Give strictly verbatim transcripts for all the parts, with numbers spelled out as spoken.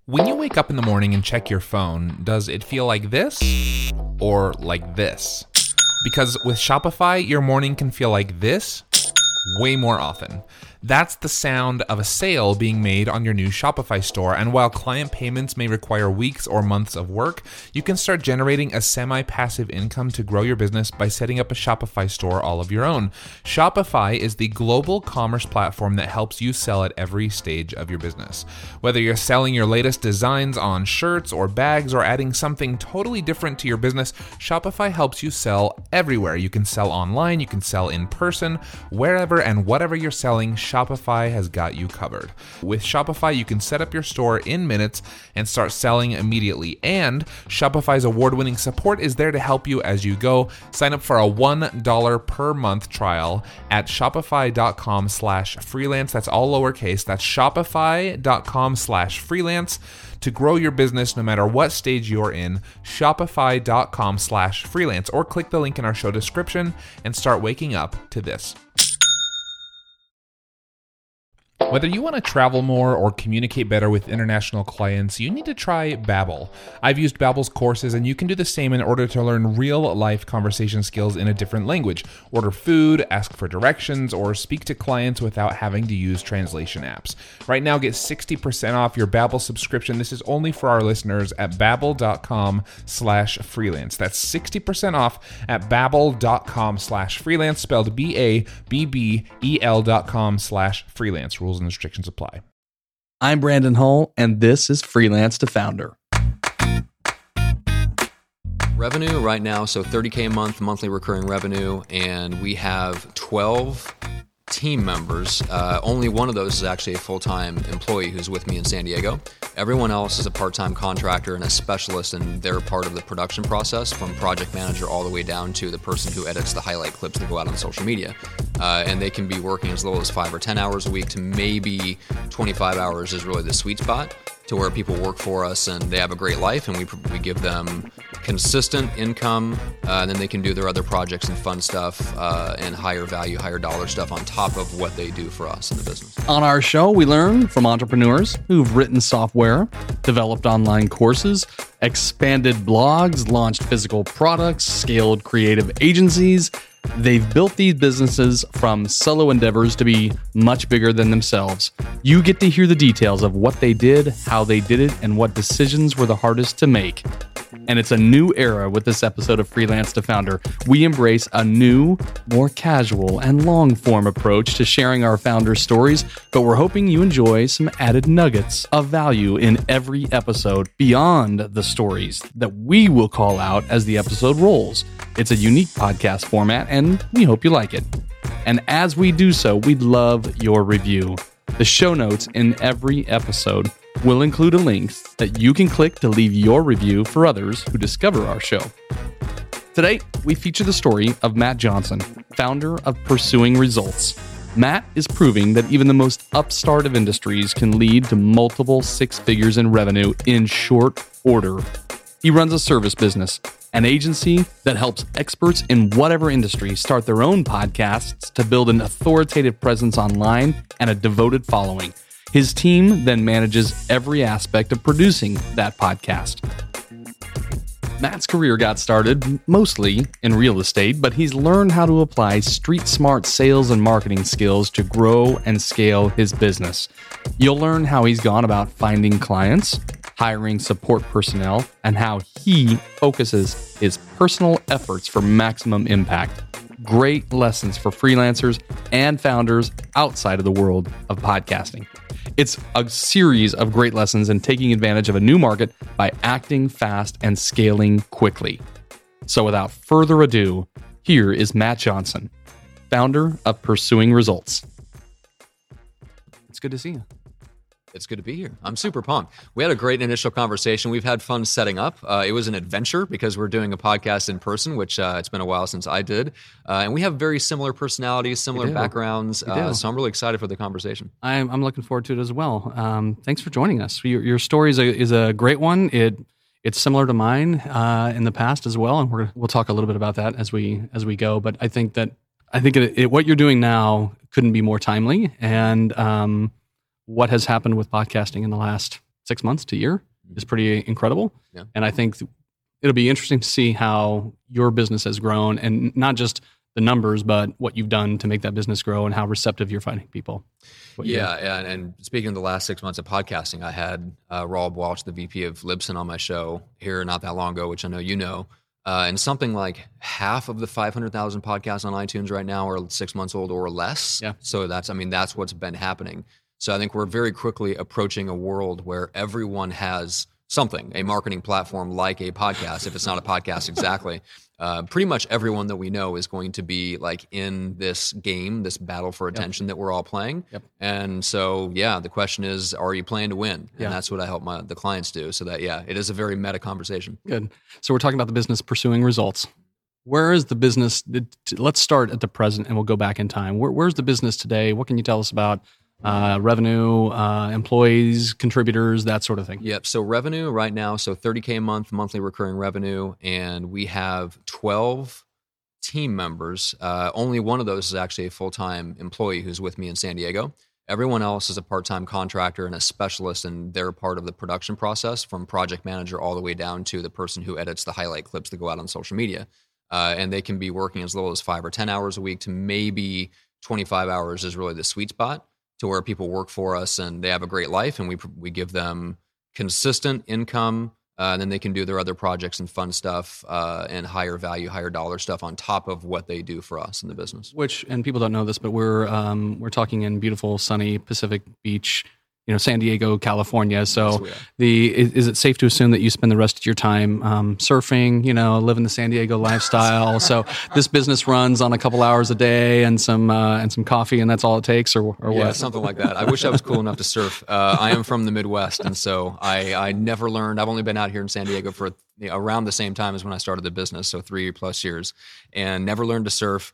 When you wake up in the morning and check your phone, does it feel like this or like this? Because with Shopify, your morning can feel like this way more often. That's the sound of a sale being made on your new Shopify store, and while client payments may require weeks or months of work, you can start generating a semi-passive income to grow your business by setting up a Shopify store all of your own. Shopify is the global commerce platform that helps you sell at every stage of your business. Whether you're selling your latest designs on shirts or bags or adding something totally different to your business, Shopify helps you sell everywhere. You can sell online, you can sell in person, wherever and whatever you're selling, Shopify has got you covered. With Shopify, you can set up your store in minutes and start selling immediately. And Shopify's award-winning support is there to help you as you go. Sign up for a one dollar per month trial at shopify.com slash freelance. That's all lowercase. That's shopify.com slash freelance. To grow your business no matter what stage you're in, shopify.com slash freelance, or click the link in our show description and start waking up to this. Whether you want to travel more or communicate better with international clients, you need to try Babbel. I've used Babbel's courses, and you can do the same in order to learn real-life conversation skills in a different language. Order food, ask for directions, or speak to clients without having to use translation apps. Right now, get sixty percent off your Babbel subscription. This is only for our listeners at babbel.com slash freelance. That's sixty percent off at babbel.com slash freelance, spelled B A B B E L dot com slash freelance. Rules and restrictions apply. I'm Brandon Hull, and this is Freelance to Founder. Revenue right now, so thirty K a month, monthly recurring revenue, and we have twelve team members. Uh, only one of those is actually a full-time employee who's with me in San Diego. Everyone else is a part-time contractor and a specialist in their part of the production process, from project manager all the way down to the person who edits the highlight clips that go out on social media. Uh, and they can be working as little as five or ten hours a week to maybe twenty-five hours is really the sweet spot, to where people work for us and they have a great life, and we we give them consistent income, uh, and then they can do their other projects and fun stuff uh, and higher value, higher dollar stuff on top of what they do for us in the business. On our show, we learn from entrepreneurs who've written software, developed online courses, expanded blogs, launched physical products, scaled creative agencies. They've built these businesses from solo endeavors to be much bigger than themselves. You get to hear the details of what they did, how they did it, and what decisions were the hardest to make. And it's a new era with this episode of Freelance to Founder. We embrace a new, more casual and long-form approach to sharing our founder stories, but we're hoping you enjoy some added nuggets of value in every episode beyond the stories that we will call out as the episode rolls. It's a unique podcast format, and we hope you like it. And as we do so, we'd love your review. The show notes in every episode will include a link that you can click to leave your review for others who discover our show. Today, we feature the story of Matt Johnson, founder of Pursuing Results. Matt is proving that even the most upstart of industries can lead to multiple six figures in revenue in short order. He runs a service business, an agency that helps experts in whatever industry start their own podcasts to build an authoritative presence online and a devoted following. His team then manages every aspect of producing that podcast. Matt's career got started mostly in real estate, but he's learned how to apply street-smart sales and marketing skills to grow and scale his business. You'll learn how he's gone about finding clients, hiring support personnel, and how he focuses his personal efforts for maximum impact. Great lessons for freelancers and founders outside of the world of podcasting. It's a series of great lessons in taking advantage of a new market by acting fast and scaling quickly. So without further ado, here is Matt Johnson, founder of Pursuing Results. It's good to see you. It's good to be here. I'm super pumped. We had a great initial conversation. We've had fun setting up. Uh, it was an adventure because we're doing a podcast in person, which uh, it's been a while since I did. Uh, and we have very similar personalities, similar backgrounds. Uh, so I'm really excited for the conversation. I'm, I'm looking forward to it as well. Um, thanks for joining us. Your, your story is a, is a great one. It It's similar to mine uh, in the past as well. And we're, we'll talk a little bit about that as we as we go. But I think that I think it, it, what you're doing now couldn't be more timely. And um, what has happened with podcasting in the last six months to a year is pretty incredible. Yeah. And I think th- it'll be interesting to see how your business has grown, and not just the numbers, but what you've done to make that business grow and how receptive you're finding people. What Yeah, and, and speaking of the last six months of podcasting, I had uh, Rob Walsh, the V P of Libsyn, on my show here not that long ago, which I know you know. Uh, and something like half of the five hundred thousand podcasts on iTunes right now are six months old or less. Yeah. So that's, I mean, that's what's been happening. So I think we're very quickly approaching a world where everyone has something, a marketing platform like a podcast, if it's not a podcast exactly. Uh, pretty much everyone that we know is going to be like in this game, this battle for attention yep. that we're all playing. Yep. And so, yeah, the question is, are you playing to win? And yeah. that's what I help my the clients do. So that, yeah, it is a very meta conversation. Good. So we're talking about the business pursuing results. Where is the business? Let's start at the present and we'll go back in time. Where, where's the business today? What can you tell us about uh, revenue, uh, employees, contributors, that sort of thing? Yep. So revenue right now, so thirty K a month, monthly recurring revenue. And we have twelve team members. Uh, only one of those is actually a full-time employee who's with me in San Diego. Everyone else is a part-time contractor and a specialist, and they're part of the production process, from project manager all the way down to the person who edits the highlight clips that go out on social media. Uh, and they can be working as little as five or ten hours a week to maybe twenty-five hours is really the sweet spot, to where people work for us and they have a great life, and we we give them consistent income, uh, and then they can do their other projects and fun stuff uh, and higher value, higher dollar stuff on top of what they do for us in the business. Which, and people don't know this, but we're um, we're talking in beautiful, sunny Pacific Beach, you know, San Diego, California. So Yes, the is, is it safe to assume that you spend the rest of your time um, surfing, you know, living the San Diego lifestyle? So this business runs on a couple hours a day and some uh, and some coffee, and that's all it takes, or or Yeah, what? something like that. I wish I was cool enough to surf. Uh, I am from the Midwest, and so I, I never learned. I've only been out here in San Diego for you know, around the same time as when I started the business, so three plus years, and never learned to surf.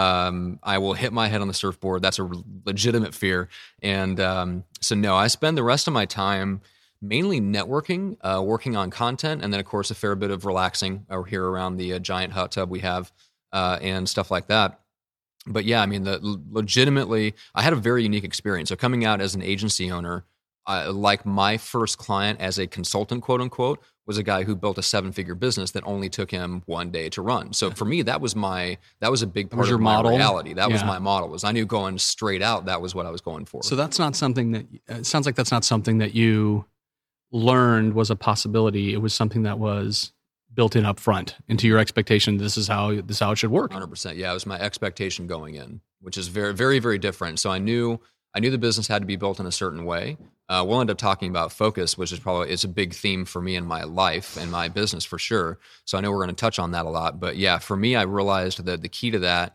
Um, I will hit my head on the surfboard. That's a legitimate fear. And um, so, no, I spend the rest of my time mainly networking, uh, working on content, and then, of course, a fair bit of relaxing over here around the uh, giant hot tub we have uh, and stuff like that. But yeah, I mean, the legitimately, I had a very unique experience. So coming out as an agency owner, uh, like my first client as a consultant, quote unquote, was a guy who built a seven-figure business that only took him one day to run. So for me, that was my that was a big part your of my model? reality. That was Yeah. my model. Was I knew going straight out, that was what I was going for. So that's not something that it sounds like that's not something that you learned was a possibility. It was something that was built in up front into your expectation. This is how this is how it should work. one hundred percent. Yeah, it was my expectation going in, which is very, very, very different. So I knew I knew the business had to be built in a certain way. Uh, we'll end up talking about focus, which is probably it's a big theme for me in my life and my business for sure. So I know we're going to touch on that a lot. But yeah, for me, I realized that the key to that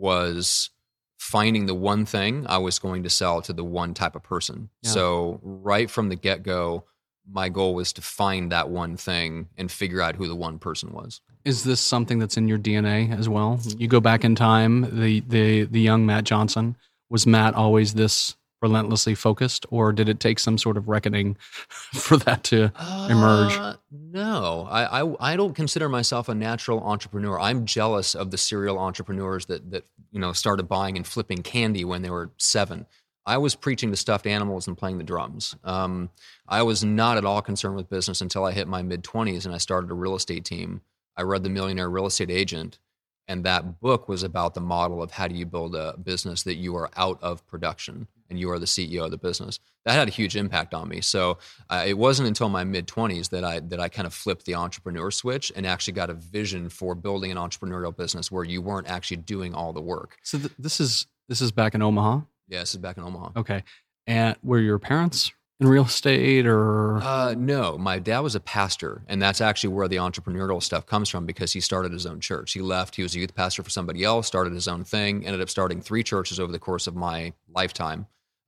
was finding the one thing I was going to sell to the one type of person. Yeah. So right from the get-go, my goal was to find that one thing and figure out who the one person was. Is this something that's in your D N A as well? You go back in time, the the the young Matt Johnson, was Matt always this relentlessly focused, or did it take some sort of reckoning for that to emerge? Uh, no, I, I I don't consider myself a natural entrepreneur. I'm jealous of the serial entrepreneurs that that you know started buying and flipping candy when they were seven. I was preaching to stuffed animals and playing the drums. Um, I was not at all concerned with business until I hit my mid-twenties and I started a real estate team. I read The Millionaire Real Estate Agent, and that book was about the model of how do you build a business that you are out of production and you are the C E O of the business. That had a huge impact on me. So uh, it wasn't until my mid-twenties that I that I kind of flipped the entrepreneur switch and actually got a vision for building an entrepreneurial business where you weren't actually doing all the work. So th- this is this is back in Omaha. Yeah, this is back in Omaha. Okay, and were your parents in real estate, or Uh, no, my dad was a pastor, and that's actually where the entrepreneurial stuff comes from because he started his own church. He left, he was a youth pastor for somebody else, started his own thing, ended up starting three churches over the course of my lifetime.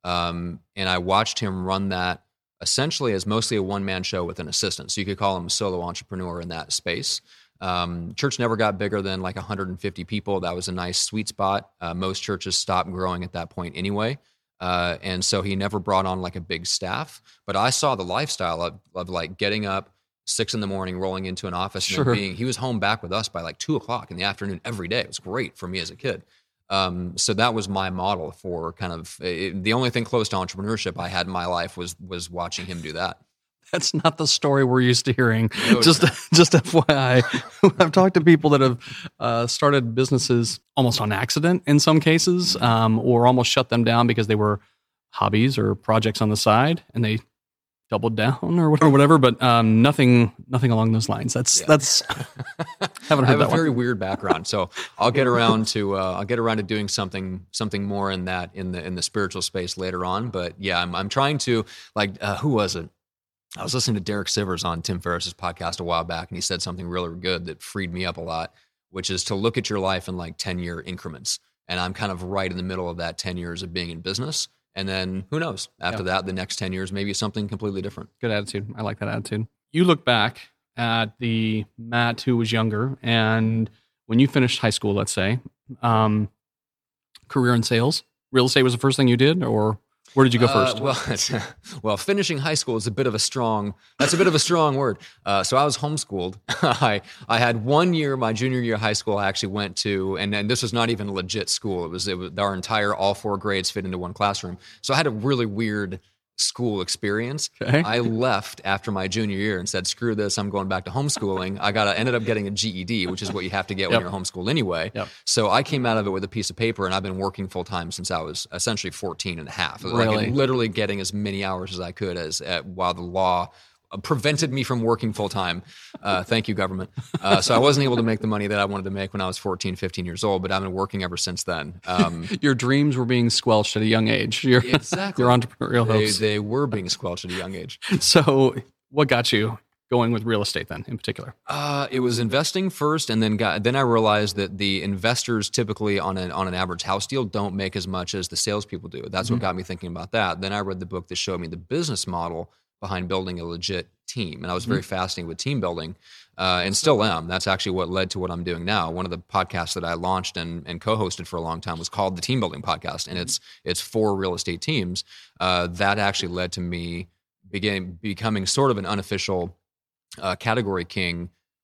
Um, and I watched him run that essentially as mostly a one-man show with an assistant. So you could call him a solo entrepreneur in that space. Um, church never got bigger than like one hundred fifty people. That was a nice sweet spot. Uh, most churches stopped growing at that point anyway. Uh, and so he never brought on like a big staff, but I saw the lifestyle of, of like getting up six in the morning, rolling into an office and Sure. then being, he was home back with us by like two o'clock in the afternoon every day. It was great for me as a kid. Um, so that was my model for kind of it, the only thing close to entrepreneurship I had in my life was, was watching him do that. That's not the story we're used to hearing. No, just, just F Y I, I've talked to people that have uh, started businesses almost on accident in some cases, um, or almost shut them down because they were hobbies or projects on the side, and they doubled down or whatever. But um, nothing, nothing along those lines. That's Yeah. that's. Haven't I heard have a that very one. weird background, so I'll get around to uh, I'll get around to doing something something more in that in the in the spiritual space later on. But yeah, I'm I'm trying to like uh, who was it? I was listening to Derek Sivers on Tim Ferriss's podcast a while back, and he said something really good that freed me up a lot, which is to look at your life in like ten year increments. And I'm kind of right in the middle of that ten years of being in business. And then who knows? After Yeah. that, the next ten years, maybe something completely different. Good attitude. I like that attitude. You look back at the Matt who was younger, and when you finished high school, let's say, um, career in sales, real estate was the first thing you did, or where did you go Uh, first? well, it's, well, finishing high school is a bit of a strong. That's a bit of a strong word. Uh, so I was homeschooled. I I had one year, my junior year of high school. I actually went to, and then this was not even a legit school. It was it was our entire all four grades fit into one classroom. So I had a really weird school experience. Okay. I left after my junior year and said, "Screw this! I'm going back to homeschooling." I got ended up getting a G E D, which is what you have to get when Yep. you're homeschooled anyway. Yep. So I came out of it with a piece of paper, and I've been working full time since I was essentially fourteen and a half. Like, Really? literally getting as many hours as I could as uh, while the law uh, prevented me from working full time. Uh, thank you, government. Uh, so I wasn't able to make the money that I wanted to make when I was fourteen, fifteen years old, but I've been working ever since then. Um, Your dreams were being squelched at a young age. Your, exactly. your entrepreneurial They, hopes. they were being squelched at a young age. So, what got you going with real estate then, in particular? Uh, it was investing first, and then got then I realized that the investors typically on an on an average house deal don't make as much as the salespeople do. That's Mm-hmm. what got me thinking about that. Then I read the book that showed me the business model behind building a legit team, and I was very Mm-hmm. fascinated with team building, uh, and still am. That's actually what led to what I'm doing now. One of the podcasts that I launched and, and co-hosted for a long time was called the Team Building Podcast, and it's it's for real estate teams. Uh, that actually led to me beginning becoming sort of an unofficial uh, category king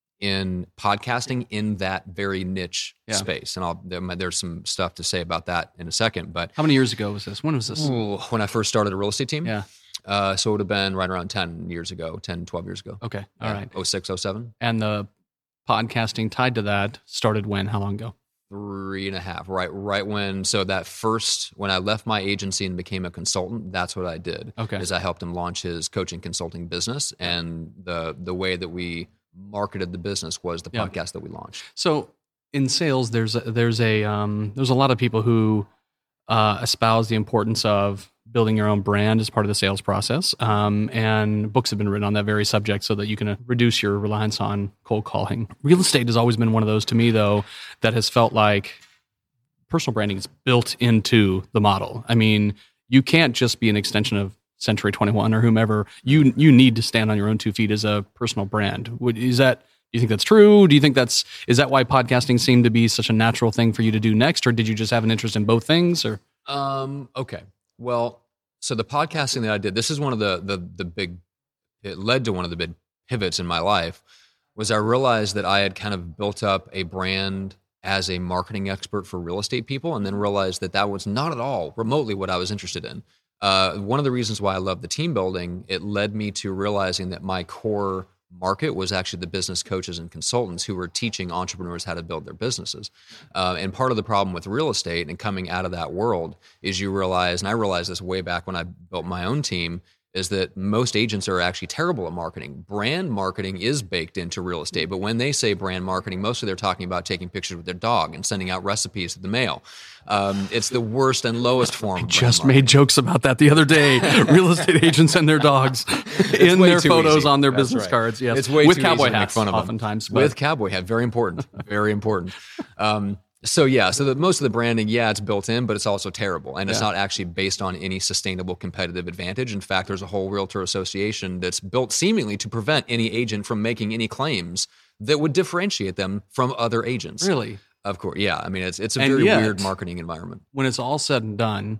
in podcasting in that very niche Yeah. space. And I'll, there, there's some stuff to say about that in a second. But How many years ago was this? When was this? ooh, when I first started a real estate team, Yeah. uh, so it would have been right around ten years ago, ten, twelve years ago. Okay. All right. oh six, oh seven And the podcasting tied to that started when? How long ago? Three and a half, right? Right when, so that first, when I left my agency and became a consultant, that's what I did. Okay. Is I helped him launch his coaching consulting business, and the the way that we marketed the business was the Yeah. podcast that we launched. So in sales, there's a, there's a um, there's a lot of people who uh, espouse the importance of building your own brand as part of the sales process, um, and books have been written on that very subject so that you can uh, reduce your reliance on cold calling. Real estate has always been one of those to me, though, that has felt like personal branding is built into the model. I mean, you can't just be an extension of Century twenty-one or whomever. You you need to stand on your own two feet as a personal brand. Would, is that? Do you think that's true? Do you think that's is that why podcasting seemed to be such a natural thing for you to do next, or did you just have an interest in both things? Or Um, okay. Well, so the podcasting that I did, this is one of the the the big it led to one of the big pivots in my life, was I realized that I had kind of built up a brand as a marketing expert for real estate people, and then realized that that was not at all remotely what I was interested in. Uh, one of the reasons why I love the team building, it led me to realizing that my core market was actually the business coaches and consultants who were teaching entrepreneurs how to build their businesses. Uh, and part of the problem with real estate and coming out of that world is you realize, and I realized this way back when I built my own team, is that most agents are actually terrible at marketing. Brand marketing is baked into real estate, but when they say brand marketing, mostly they're talking about taking pictures with their dog and sending out recipes to the mail. Um, it's the worst and lowest form. of brand just marketing. made jokes about that the other day. Real estate agents and their dogs in way their too photos easy. on their That's business right. cards. Yes, It's way with too cowboy easy to make hats, fun of them. oftentimes. But With cowboy hat, very important, very important. Um, so yeah, so the, most of the branding, yeah, it's built in, but it's also terrible, and it's Yeah. not actually based on any sustainable competitive advantage. In fact, there's a whole realtor association that's built seemingly to prevent any agent from making any claims that would differentiate them from other agents. really, Of course, yeah. I mean, it's it's a And very yet- weird marketing environment. when it's all said and done,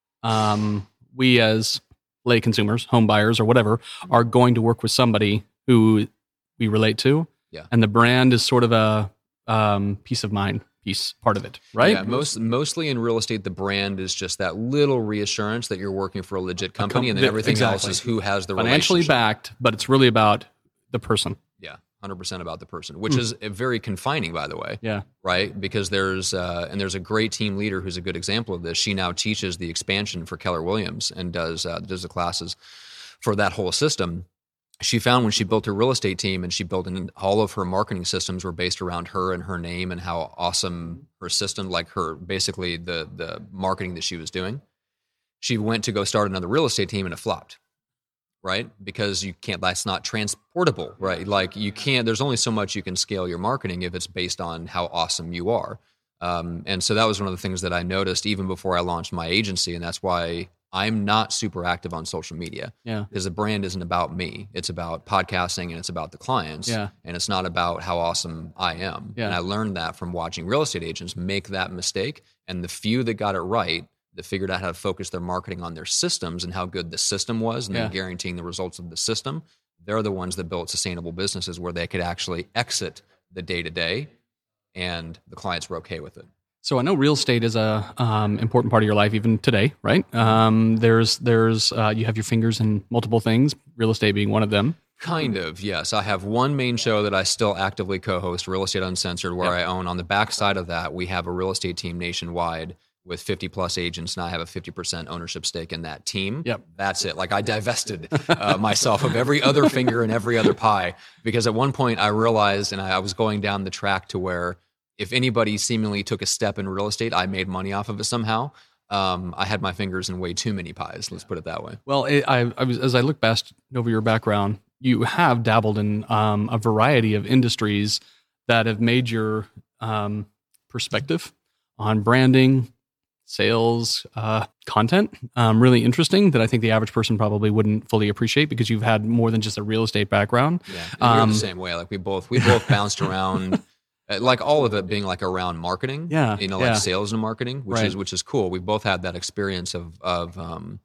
um, we as lay consumers, home buyers, or whatever, are going to work with somebody who we relate to. Yeah. And the brand is sort of a um, peace of mind piece, part of it, right? Yeah, most, mostly in real estate, the brand is just that little reassurance that you're working for a legit company, com- and then everything exactly. else is who has the Financially relationship. backed, but it's really about the person. Yeah, one hundred percent about the person, which mm. is very confining, by the way. Yeah. Right? Because there's, uh, and there's a great team leader who's a good example of this. She now teaches the expansion for Keller Williams and does, uh, does the classes for that whole system. She found when she built her real estate team and she built in all of her marketing systems were based around her and her name and how awesome her system, like her, basically the, the marketing that she was doing. She went to go start another real estate team and it flopped, right? Because you can't, that's not transportable, right? Like you can't, there's only so much you can scale your marketing if it's based on how awesome you are. Um, and so that was one of the things that I noticed even before I launched my agency. And that's why I'm not super active on social media. Yeah. Because the brand isn't about me. It's about podcasting and it's about the clients. Yeah. And it's not about how awesome I am. Yeah. And I learned that from watching real estate agents make that mistake. And the few that got it right, that figured out how to focus their marketing on their systems and how good the system was and yeah. then guaranteeing the results of the system, they're the ones that built sustainable businesses where they could actually exit the day-to-day and the clients were okay with it. So I know real estate is a um, important part of your life even today, right? Um, there's there's uh, you have your fingers in multiple things, real estate being one of them. Kind of, yes. I have one main show that I still actively co-host, Real Estate Uncensored, where yep. I own. On the backside of that, we have a real estate team nationwide with fifty plus agents, and I have a fifty percent ownership stake in that team. Yep. That's it. Like I divested uh, myself of every other finger and every other pie, because at one point I realized, and I, I was going down the track to where if anybody seemingly took a step in real estate, I made money off of it somehow. Um, I had my fingers in way too many pies. Let's put it that way. Well, it, I, I was, as I look past over your background, you have dabbled in um, a variety of industries that have made your um, perspective on branding, sales, uh, content um, really interesting that I think the average person probably wouldn't fully appreciate because you've had more than just a real estate background. Yeah, and um, you're the same way. Like we both, we both bounced around. Like all of it being like around marketing, yeah, you know, like yeah. sales and marketing, which right. is which is cool. We both had that experience of of um,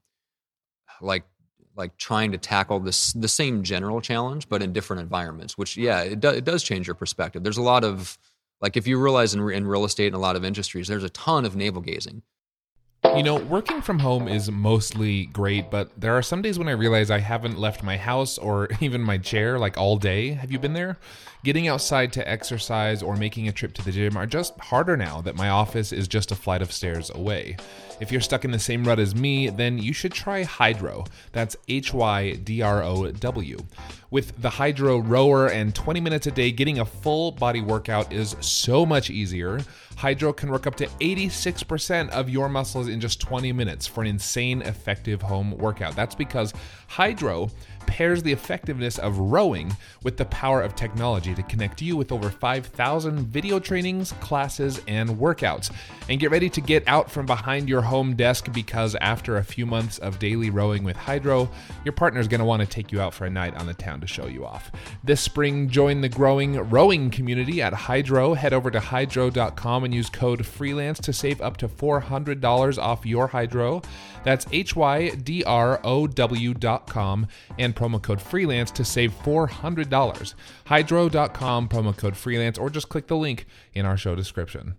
like like trying to tackle this the same general challenge, but in different environments. Which yeah, it does it does change your perspective. There's a lot of like if you realize in in real estate and a lot of industries, there's a ton of navel gazing. You know, working from home is mostly great, but there are some days when I realize I haven't left my house or even my chair like all day. Have you been there? Getting outside to exercise or making a trip to the gym are just harder now that my office is just a flight of stairs away. If you're stuck in the same rut as me, then you should try Hydrow. That's H Y D R O W. With the Hydrow rower and twenty minutes a day, getting a full body workout is so much easier. Hydrow can work up to eighty-six percent of your muscles in just twenty minutes for an insane effective home workout. That's because Hydrow pairs the effectiveness of rowing with the power of technology to connect you with over five thousand video trainings, classes, and workouts. And get ready to get out from behind your home desk because after a few months of daily rowing with Hydrow, your partner's going to want to take you out for a night on the town to show you off. This spring, join the growing rowing community at Hydrow. Head over to hydrow dot com and use code FREELANCE to save up to four hundred dollars off your Hydrow. That's H Y D R O W dot com and promo code FREELANCE to save four hundred dollars. hydrow dot com, promo code FREELANCE, or just click the link in our show description.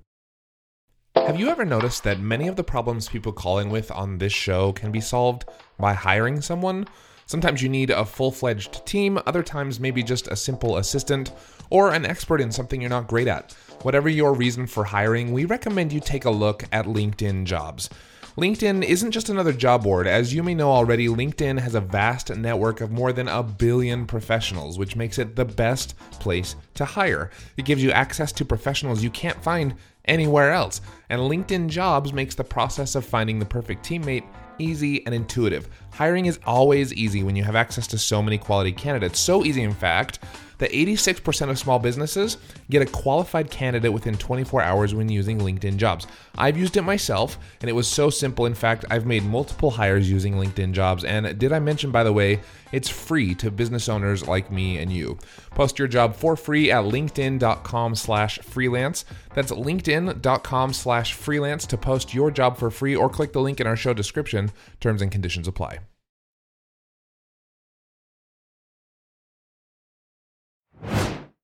Have you ever noticed that many of the problems people call in with on this show can be solved by hiring someone? Sometimes you need a full-fledged team, other times maybe just a simple assistant, or an expert in something you're not great at. Whatever your reason for hiring, we recommend you take a look at LinkedIn Jobs. LinkedIn isn't just another job board. As you may know already, LinkedIn has a vast network of more than a billion professionals, which makes it the best place to hire. It gives you access to professionals you can't find anywhere else. And LinkedIn Jobs makes the process of finding the perfect teammate easy and intuitive. Hiring is always easy when you have access to so many quality candidates. So easy, in fact, that eighty-six percent of small businesses get a qualified candidate within twenty-four hours when using LinkedIn Jobs. I've used it myself, and it was so simple. In fact, I've made multiple hires using LinkedIn Jobs. And did I mention, by the way, it's free to business owners like me and you. Post your job for free at linkedin dot com slash freelance. That's linkedin dot com slash freelance to post your job for free, or click the link in our show description. Terms and conditions apply.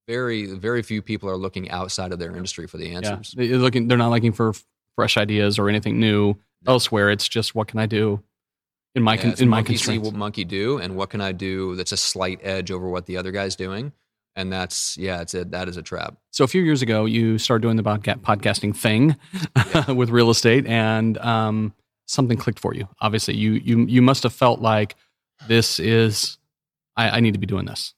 very, very few people are looking outside of their industry for the answers. Yeah. They're looking, they're not looking for fresh ideas or anything new no. elsewhere. It's just, what can I do in my, yeah, con- in my monkey constraints? See what monkey do, and what can I do that's a slight edge over what the other guy's doing? And that's, yeah, it's a, that is a trap. So a few years ago, you started doing the podca- podcasting thing yeah. with real estate, and um, something clicked for you. Obviously, you you you must have felt like, this is, I, I need to be doing this.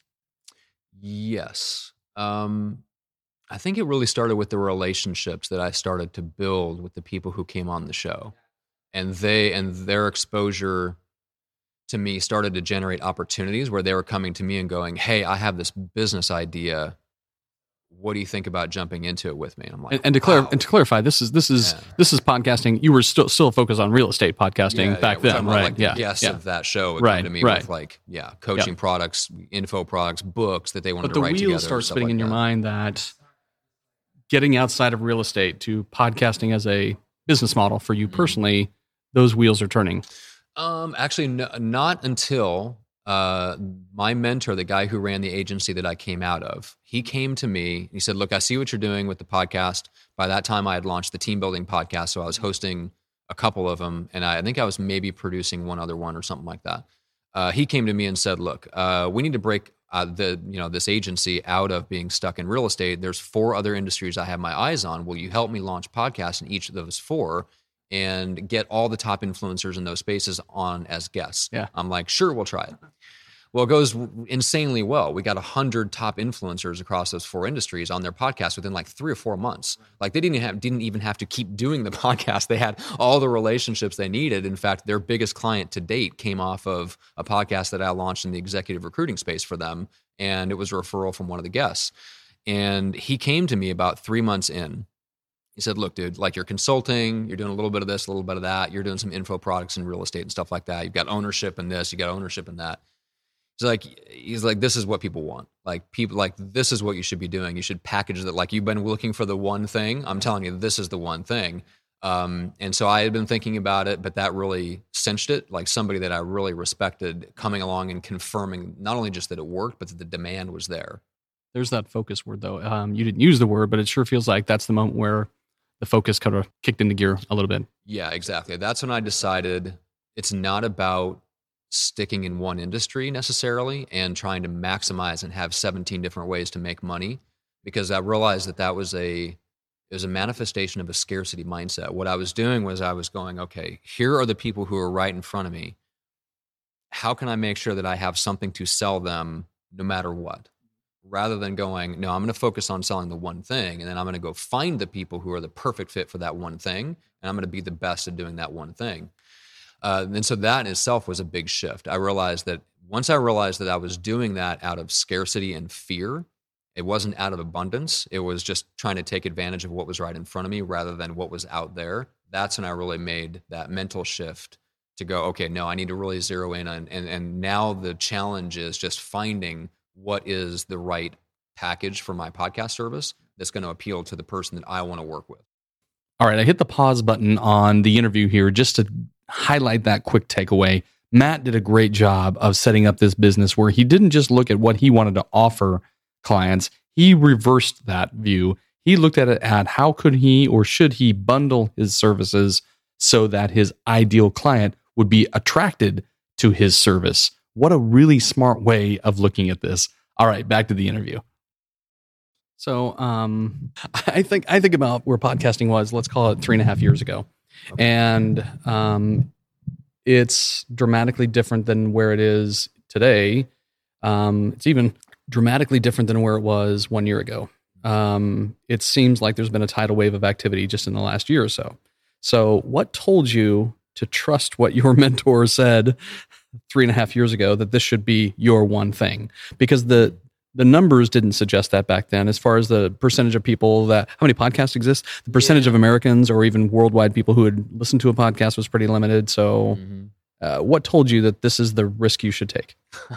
Yes. Um, I think it really started with the relationships that I started to build with the people who came on the show. And they and their exposure to me started to generate opportunities where they were coming to me and going, hey, I have this business idea. What do you think about jumping into it with me? And I'm like, and, and to clar- wow. and to clarify, this is this is yeah. this is podcasting. You were still still focused on real estate podcasting yeah, back yeah, then, about, right? Like the yeah, guests yeah. of that show would right, come to me right. with like, yeah, coaching yeah. products, info products, books that they wanted but to the write together. wheels start spinning like in your that. mind that getting outside of real estate to podcasting as a business model for you mm-hmm. personally, those wheels are turning. Um, actually, no, not until. Uh, my mentor, the guy who ran the agency that I came out of, he came to me. He said, look, I see what you're doing with the podcast. By that time, I had launched the team building podcast. So I was hosting a couple of them. And I, I think I was maybe producing one other one or something like that. Uh, he came to me and said, look, uh, we need to break uh, the, you know, this agency out of being stuck in real estate. There's four other industries I have my eyes on. Will you help me launch podcasts in each of those four and get all the top influencers in those spaces on as guests? Yeah. I'm like, sure, we'll try it. Well, it goes insanely well. We got one hundred top influencers across those four industries on their podcast within like three or four months. Like they didn't have, didn't even have to keep doing the podcast. They had all the relationships they needed. In fact, their biggest client to date came off of a podcast that I launched in the executive recruiting space for them. And it was a referral from one of the guests. And he came to me about three months in. He said, look, dude, like you're consulting, you're doing a little bit of this, a little bit of that. You're doing some info products and real estate and stuff like that. You've got ownership in this, you got ownership in that. He's like, he's like, this is what people want. Like people, like this is what you should be doing. You should package that. Like you've been looking for the one thing. I'm telling you, this is the one thing. Um, and so I had been thinking about it, but that really cinched it. Like somebody that I really respected coming along and confirming not only just that it worked, but that the demand was there. There's that focus word though. Um, you didn't use the word, but it sure feels like that's the moment where the focus kind of kicked into gear a little bit. Yeah, exactly. That's when I decided it's not about sticking in one industry necessarily and trying to maximize and have seventeen different ways to make money, because I realized that that was a, it was a manifestation of a scarcity mindset. What I was doing was I was going, okay, here are the people who are right in front of me. How can I make sure that I have something to sell them no matter what? Rather than going, no, I'm going to focus on selling the one thing, and then I'm going to go find the people who are the perfect fit for that one thing, and I'm going to be the best at doing that one thing. Uh, and so that in itself was a big shift. I realized that once I realized that I was doing that out of scarcity and fear, it wasn't out of abundance. It was just trying to take advantage of what was right in front of me rather than what was out there. That's when I really made that mental shift to go, okay, no, I need to really zero in on, and, and now the challenge is just finding what is the right package for my podcast service that's going to appeal to the person that I want to work with. All right, I hit the pause button on the interview here just to highlight that quick takeaway. Matt did a great job of setting up this business where he didn't just look at what he wanted to offer clients. He reversed that view. He looked at it at how could he or should he bundle his services so that his ideal client would be attracted to his service. What a really smart way of looking at this. All right, back to the interview. So um, I think I think about where podcasting was, let's call it three and a half years ago. Okay. And um, it's dramatically different than where it is today. Um, it's even dramatically different than where it was one year ago. Um, it seems like there's been a tidal wave of activity just in the last year or so. So what told you to trust what your mentor said three and a half years ago, that this should be your one thing? Because the the numbers didn't suggest that back then, as far as the percentage of people that, how many podcasts exist? The percentage yeah. of Americans or even worldwide people who had listened to a podcast was pretty limited. So mm-hmm. uh, what told you that this is the risk you should take?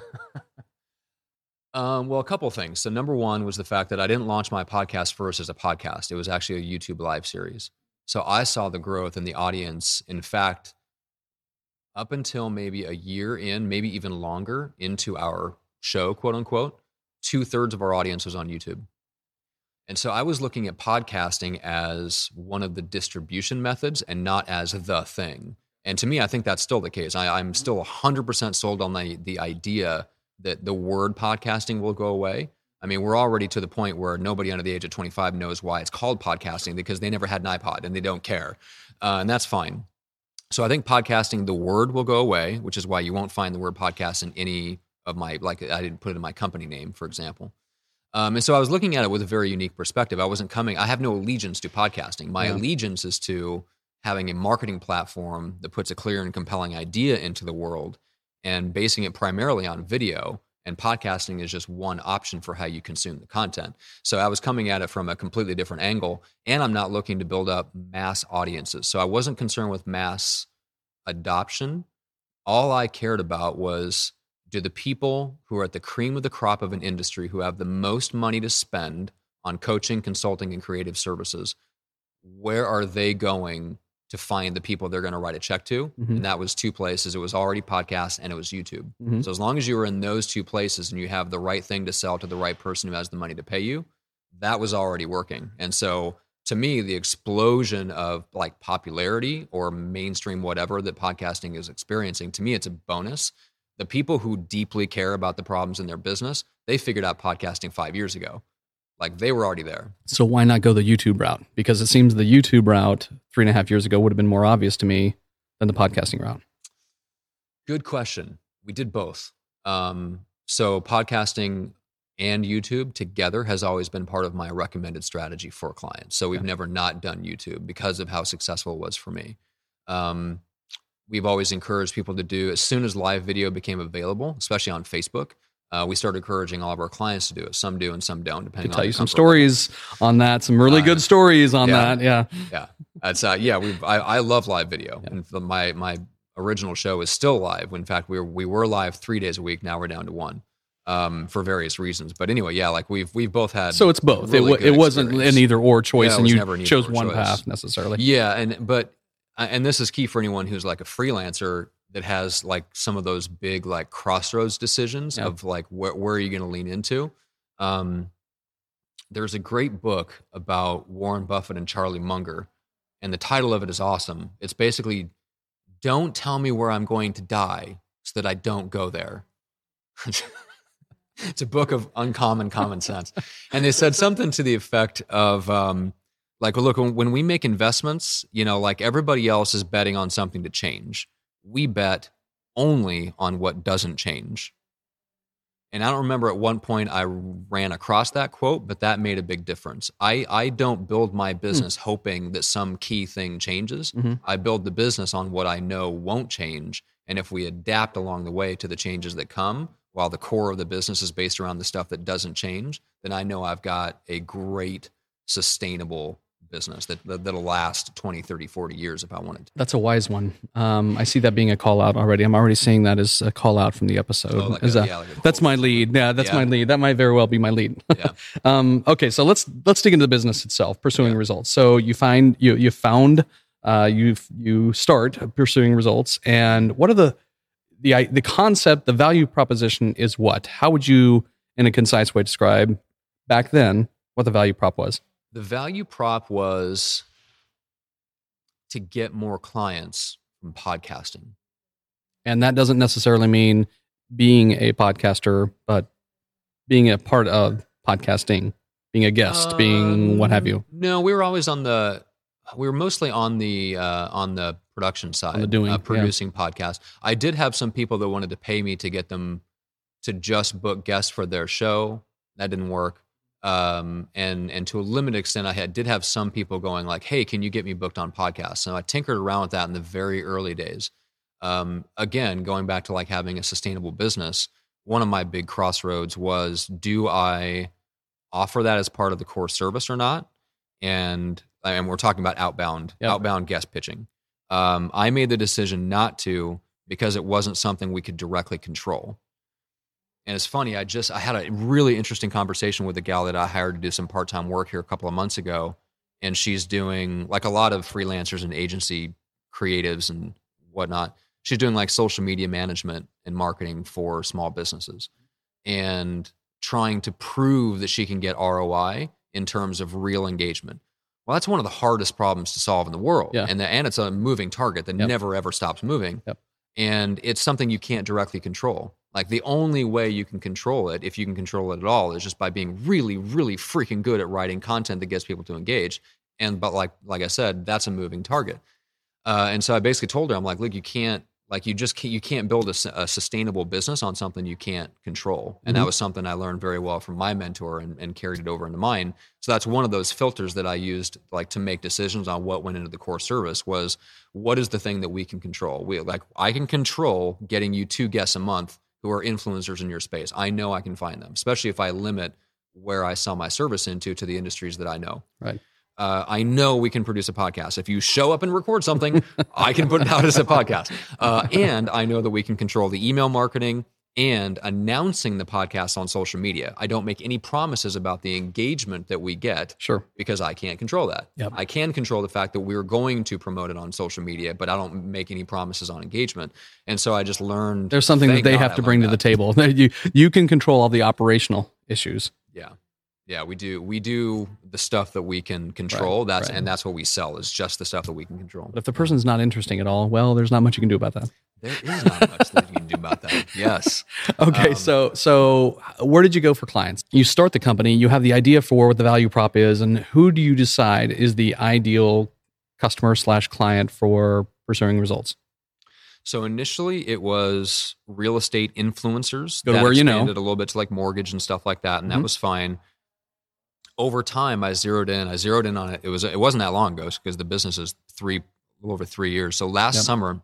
um, well, a couple of things. So number one was the fact that I didn't launch my podcast first as a podcast. It was actually a YouTube live series. So I saw the growth in the audience. In fact, up until maybe a year in, maybe even longer into our show, quote unquote, two thirds of our audience was on YouTube. And so I was looking at podcasting as one of the distribution methods and not as the thing. And to me, I think that's still the case. I, I'm still one hundred percent sold on the, the idea that the word podcasting will go away. I mean, we're already to the point where nobody under the age of twenty-five knows why it's called podcasting because they never had an iPod and they don't care. Uh, and that's fine. So I think podcasting, the word will go away, which is why you won't find the word podcast in any of my, like I didn't put it in my company name, for example. Um, and so I was looking at it with a very unique perspective. I wasn't coming, I have no allegiance to podcasting. My yeah. allegiance is to having a marketing platform that puts a clear and compelling idea into the world and basing it primarily on video. And podcasting is just one option for how you consume the content. So I was coming at it from a completely different angle, and I'm not looking to build up mass audiences. So I wasn't concerned with mass adoption. All I cared about was, do the people who are at the cream of the crop of an industry, who have the most money to spend on coaching, consulting, and creative services, where are they going to find the people they're going to write a check to? Mm-hmm. And that was two places. It was already podcasts and it was YouTube. Mm-hmm. So as long as you were in those two places and you have the right thing to sell to the right person who has the money to pay you, that was already working. And so to me, the explosion of like popularity or mainstream whatever that podcasting is experiencing, to me, it's a bonus. The people who deeply care about the problems in their business, they figured out podcasting five years ago. Like they were already there. So why not go the YouTube route? Because it seems the YouTube route three and a half years ago would have been more obvious to me than the podcasting route. Good question. We did both. Um, so podcasting and YouTube together has always been part of my recommended strategy for clients. So we've yeah. never not done YouTube because of how successful it was for me. Um, we've always encouraged people to do, as soon as live video became available, especially on Facebook, Uh, we started encouraging all of our clients to do it. Some do and some don't, depending on. Tell you some stories on that. Some really uh, good stories on yeah, that. Yeah, yeah. That's uh, yeah. We I, I love live video, yeah. and the, my my original show is still live. In fact, we were we were live three days a week. Now we're down to one, um, for various reasons. But anyway, yeah, like we've we've both had. So it's both. Really it w- it wasn't experience. An either or choice, yeah, and you never an chose either one choice. path necessarily. Yeah, and but and this is key for anyone who's like a freelancer that has like some of those big like crossroads decisions yeah. of like where, where are you going to lean into? Um, there's a great book about Warren Buffett and Charlie Munger, and the title of it is awesome. It's basically, don't tell me where I'm going to die so that I don't go there. It's a book of uncommon common sense. And they said something to the effect of um, like, well, look, when we make investments, you know, like everybody else is betting on something to change. We bet only on what doesn't change. And I don't remember at one point I ran across that quote, but that made a big difference. I, I don't build my business mm. hoping that some key thing changes. Mm-hmm. I build the business on what I know won't change. And if we adapt along the way to the changes that come, while the core of the business is based around the stuff that doesn't change, then I know I've got a great, sustainable business that, that that'll last twenty, thirty, forty years if I wanted to. That's a wise one. Um, I see that being a call out already. I'm already seeing that as a call out from the episode. Oh, like a, a, yeah, like that's my lead. Yeah, that's yeah. my lead. That might very well be my lead. Yeah. um, okay, so let's let's dig into the business itself, pursuing yeah. results. So you find you you found uh, you you start pursuing results, and what are the the the concept, the value proposition is what? How would you, in a concise way, describe back then what the value prop was? The value prop was to get more clients from podcasting. And that doesn't necessarily mean being a podcaster, but being a part of podcasting, being a guest, um, being what have you. No, we were always on the, we were mostly on the, uh, on the production side, on the doing, uh, producing yeah. podcasts. I did have some people that wanted to pay me to get them to just book guests for their show. That didn't work. Um, and, and to a limited extent, I had, did have some people going like, hey, can you get me booked on podcasts? So I tinkered around with that in the very early days. Um, again, going back to like having a sustainable business, one of my big crossroads was, do I offer that as part of the core service or not? And, and we're talking about outbound, yep. outbound guest pitching. Um, I made the decision not to, because it wasn't something we could directly control. And it's funny, I just, I had a really interesting conversation with a gal that I hired to do some part-time work here a couple of months ago. And she's doing, like a lot of freelancers and agency creatives and whatnot, she's doing like social media management and marketing for small businesses. And trying to prove that she can get R O I in terms of real engagement. Well, that's one of the hardest problems to solve in the world. Yeah. And, the, and it's a moving target that Yep. never, ever stops moving. Yep. And it's something you can't directly control. Like the only way you can control it, if you can control it at all, is just by being really, really freaking good at writing content that gets people to engage. And but like like I said, that's a moving target. Uh, and so I basically told her, I'm like, look, you can't, like you just can't, you can't build a, a sustainable business on something you can't control. And Mhm. that was something I learned very well from my mentor and, and carried it over into mine. So that's one of those filters that I used like to make decisions on what went into the core service was what is the thing that we can control? We like, I can control getting you two guests a month who are influencers in your space. I know I can find them, especially if I limit where I sell my service into to the industries that I know. Right. Uh, I know we can produce a podcast. If you show up and record something, I can put it out as a podcast. Uh, and I know that we can control the email marketing and announcing the podcast on social media. I don't make any promises about the engagement that we get Sure. because I can't control that. Yep. I can control the fact that we're going to promote it on social media, but I don't make any promises on engagement. And so I just learned. There's something that thank they God have I to bring to learned the that. table. You you can control all the operational issues. Yeah. Yeah, we do. We do the stuff that we can control. Right, that's right. and that's what we sell is just the stuff that we can control. But if the person's not interesting at all, well, there's not much you can do about that. There is not much that you can do about that. Yes. Okay, Um, so so where did you go for clients? You start the company, you have the idea for what the value prop is, and who do you decide is the ideal customer slash client for pursuing results? So initially, it was real estate influencers. Go to that where you know. expanded a little bit to like mortgage and stuff like that, and Mhm. that was fine. Over time, I zeroed in. I zeroed in on it. It was it wasn't that long ago because the business is three a little over three years. So last Yep. summer,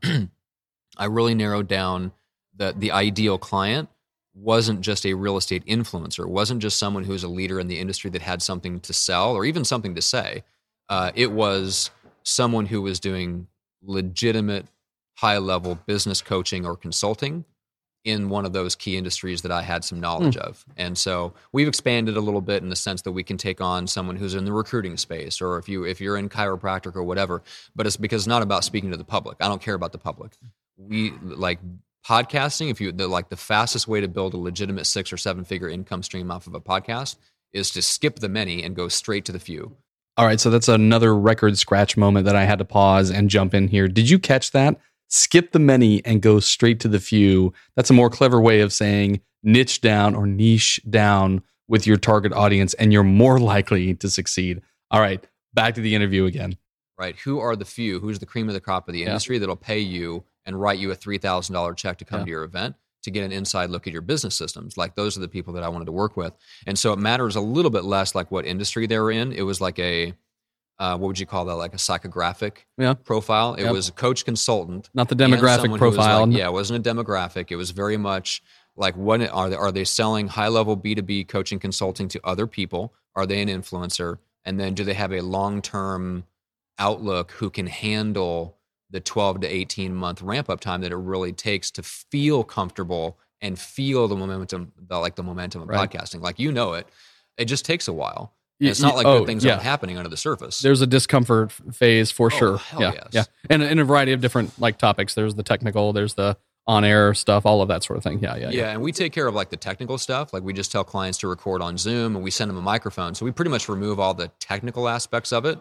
I really narrowed down that the ideal client wasn't just a real estate influencer. It wasn't just someone who was a leader in the industry that had something to sell or even something to say. Uh, it was someone who was doing legitimate high-level business coaching or consulting in one of those key industries that I had some knowledge Hmm. of. And so we've expanded a little bit in the sense that we can take on someone who's in the recruiting space, or if you if you're in chiropractic or whatever, but it's because it's not about speaking to the public. I don't care about the public. We like podcasting, if you the like the fastest way to build a legitimate six or seven figure income stream off of a podcast is to skip the many and go straight to the few. All right, so that's another record scratch moment that I had to pause and jump in here. Did you catch that? Skip the many and go straight to the few. That's a more clever way of saying niche down or niche down with your target audience, and you're more likely to succeed. All right, back to the interview again. Right? Who are the few? Who's the cream of the crop of the Yeah. industry that'll pay you and write you a three thousand dollars check to come Yeah. to your event to get an inside look at your business systems? Like those are the people that I wanted to work with. And so it matters a little bit less like what industry they were in. It was like a, uh, what would you call that? Like a psychographic Yeah. profile. It Yep. was a coach consultant. Not the and demographic someone who was profile. like- yeah, it wasn't a demographic. It was very much like what are they, are they selling high level B two B coaching consulting to other people? Are they an influencer? And then do they have a long term outlook who can handle the twelve to eighteen month ramp up time that it really takes to feel comfortable and feel the momentum, the, like the momentum of Right. podcasting? Like, you know, it, it just takes a while. Y- And it's not y- like oh, good things yeah. aren't happening under the surface. There's a discomfort phase for sure. Oh, hell yeah, yes. yeah, and in a variety of different like topics. There's the technical, there's the on-air stuff, all of that sort of thing. Yeah, yeah, Yeah, and we take care of like the technical stuff. Like we just tell clients to record on Zoom and we send them a microphone. So we pretty much remove all the technical aspects of it.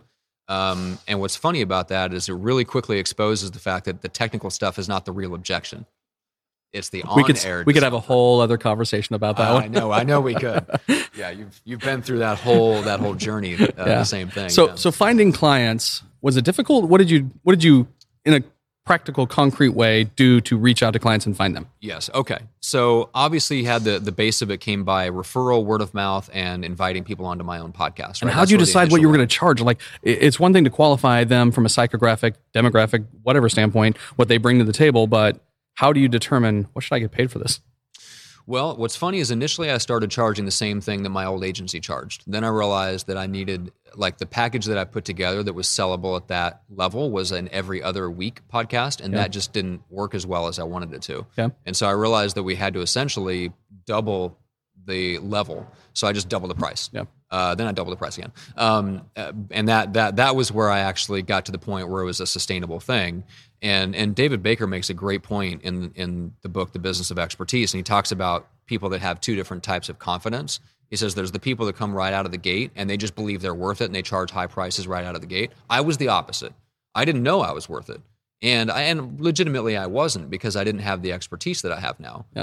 Um, and what's funny about that is it really quickly exposes the fact that the technical stuff is not the real objection. It's the We could on-air. we could have a discomfort. whole other conversation about that Uh, one. I know, I know we could. Yeah, you've you've been through that whole that whole journey. Uh, Yeah. The same thing. So yeah. so finding clients, was it difficult? What did you what did you in a practical, concrete way do to reach out to clients and find them? Yes. Okay. So obviously, you had the the base of it came by referral, word of mouth, and inviting people onto my own podcast. And right? how That's did you where the decide what you initial- were going to charge? Like, i- it's one thing to qualify them from a psychographic, demographic, whatever standpoint, what they bring to the table, but how do you determine what should I get paid for this? Well, what's funny is initially I started charging the same thing that my old agency charged. Then I realized that I needed, like the package that I put together that was sellable at that level was an every other week podcast, and Yeah. that just didn't work as well as I wanted it to. Okay. And so I realized that we had to essentially double the level. So I just doubled the price. Yeah. Uh, then I doubled the price again. Um, uh, and that that that was where I actually got to the point where it was a sustainable thing. And and David Baker makes a great point in in the book, The Business of Expertise, and he talks about people that have two different types of confidence. He says there's the people that come right out of the gate and they just believe they're worth it and they charge high prices right out of the gate. I was the opposite. I didn't know I was worth it. And I, and legitimately I wasn't, because I didn't have the expertise that I have now. Yeah.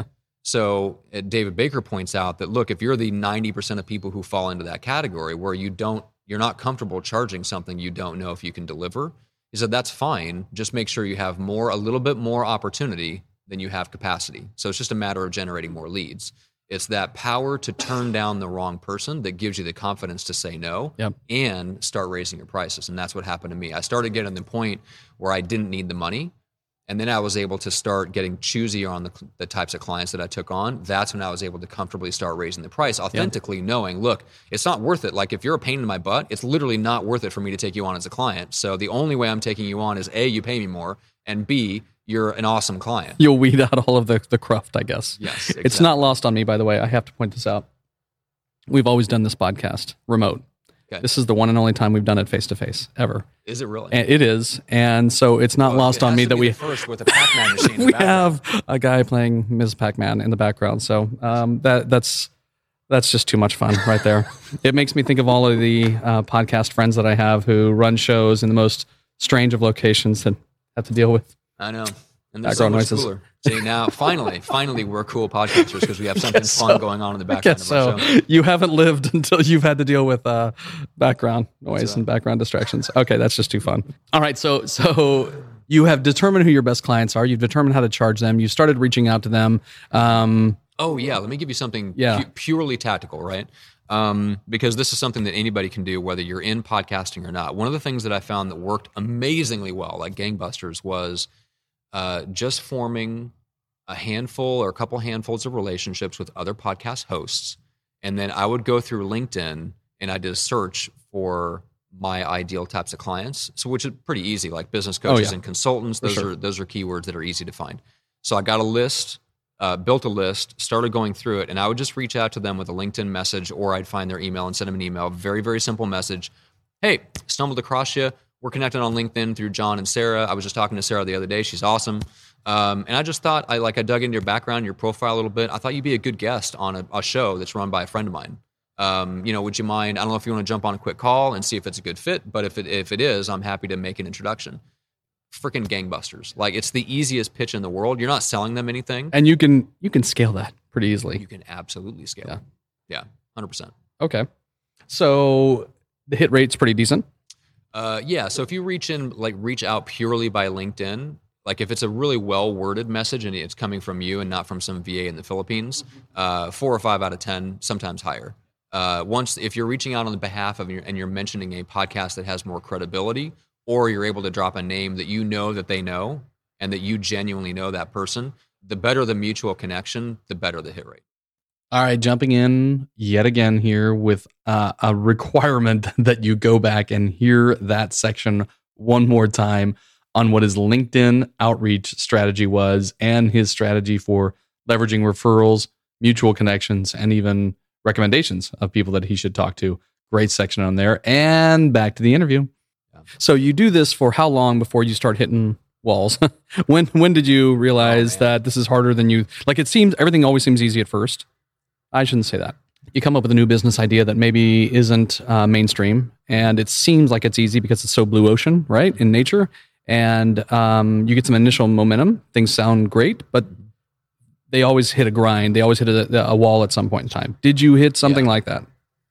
So uh, David Baker points out that, look, if you're the ninety percent of people who fall into that category where you don't, you're not comfortable charging something you don't know if you can deliver, he said, that's fine. Just make sure you have more, a little bit more opportunity than you have capacity. So it's just a matter of generating more leads. It's that power to turn down the wrong person that gives you the confidence to say no yep. and start raising your prices. And that's what happened to me. I started getting to the point where I didn't need the money. And then I was able to start getting choosy on the, the types of clients that I took on. That's when I was able to comfortably start raising the price, authentically yep. knowing, look, it's not worth it. Like, if you're a pain in my butt, it's literally not worth it for me to take you on as a client. So the only way I'm taking you on is A, you pay me more, and B, you're an awesome client. You'll weed out all of the, the cruft, I guess. Yes, exactly. It's not lost on me, by the way. I have to point this out. We've always done this podcast remote. Okay. This is the one and only time we've done it face to face ever. Is it really? And it is, and so it's not well, lost it on me that we first with a Pac-Man machine. In we the have a guy playing Miz Pac-Man in the background. So um, that that's that's just too much fun right there. It makes me think of all of the uh, podcast friends that I have who run shows in the most strange of locations that have to deal with. I know. And this background is so much noises. Cooler. See, now, finally, finally, we're cool podcasters because we have something fun so. going on in the background. Of our so. show. You haven't lived until you've had to deal with uh, background noise and background distractions. Okay, that's just too fun. All right, so so you have determined who your best clients are. You've determined how to charge them. You started reaching out to them. Um, oh, yeah. Let me give you something yeah. pu- purely tactical, right? Um, because this is something that anybody can do, whether you're in podcasting or not. One of the things that I found that worked amazingly well, like gangbusters, was Uh, just forming a handful or a couple handfuls of relationships with other podcast hosts. And then I would go through LinkedIn and I did a search for my ideal types of clients. So, which is pretty easy, like business coaches oh, yeah. and consultants. Those sure. are those are keywords that are easy to find. So I got a list, uh, built a list, started going through it, and I would just reach out to them with a LinkedIn message, or I'd find their email and send them an email. Very, very simple message. Hey, stumbled across you. We're connected on LinkedIn through John and Sarah. I was just talking to Sarah the other day. She's awesome. Um, and I just thought, I like I dug into your background, your profile a little bit. I thought you'd be a good guest on a, a show that's run by a friend of mine. Um, you know, would you mind? I don't know if you want to jump on a quick call and see if it's a good fit, but if it if it is, I'm happy to make an introduction. Freaking gangbusters! Like, it's the easiest pitch in the world. You're not selling them anything, and you can you can scale that pretty easily. You can absolutely scale yeah. it. Yeah, one hundred percent. Okay, so the hit rate's pretty decent. Uh, yeah. So if you reach in, like reach out purely by LinkedIn, like if it's a really well worded message and it's coming from you and not from some V A in the Philippines, uh, four or five out of ten, sometimes higher. Uh, once, if you're reaching out on the behalf of your, and you're mentioning a podcast that has more credibility, or you're able to drop a name that you know that they know and that you genuinely know that person, the better the mutual connection, the better the hit rate. All right, jumping in yet again here with uh, a requirement that you go back and hear that section one more time on what his LinkedIn outreach strategy was and his strategy for leveraging referrals, mutual connections, and even recommendations of people that he should talk to. Great section on there. And back to the interview. Yeah. So you do this for how long before you start hitting walls? when when did you realize oh, that this is harder than you... Like, it seems, everything always seems easy at first. I shouldn't say that. You come up with a new business idea that maybe isn't uh, mainstream, and it seems like it's easy because it's so blue ocean, right, in nature, and um, you get some initial momentum. Things sound great, but they always hit a grind. They always hit a, a wall at some point in time. Did you hit something yeah. like that?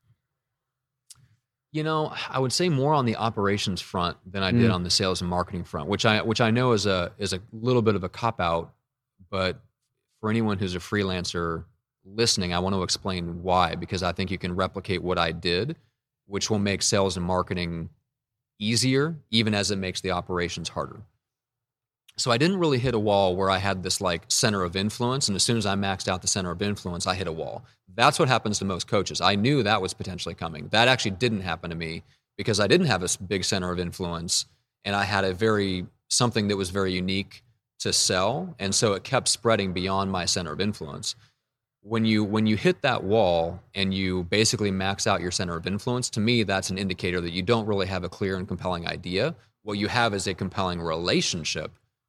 You know, I would say more on the operations front than I did mm. on the sales and marketing front, which I which I know is a is a little bit of a cop out, but for anyone who's a freelancer listening, I want to explain why, because I think you can replicate what I did, which will make sales and marketing easier, even as it makes the operations harder. So I didn't really hit a wall where I had this like center of influence, and as soon as I maxed out the center of influence, I hit a wall. That's what happens to most coaches. I knew that was potentially coming. That actually didn't happen to me because I didn't have a big center of influence, and I had a very something that was very unique to sell, and so it kept spreading beyond my center of influence. When you when you hit that wall and you basically max out your center of influence, to me, that's an indicator that you don't really have a clear and compelling idea. What you have is a compelling relationship,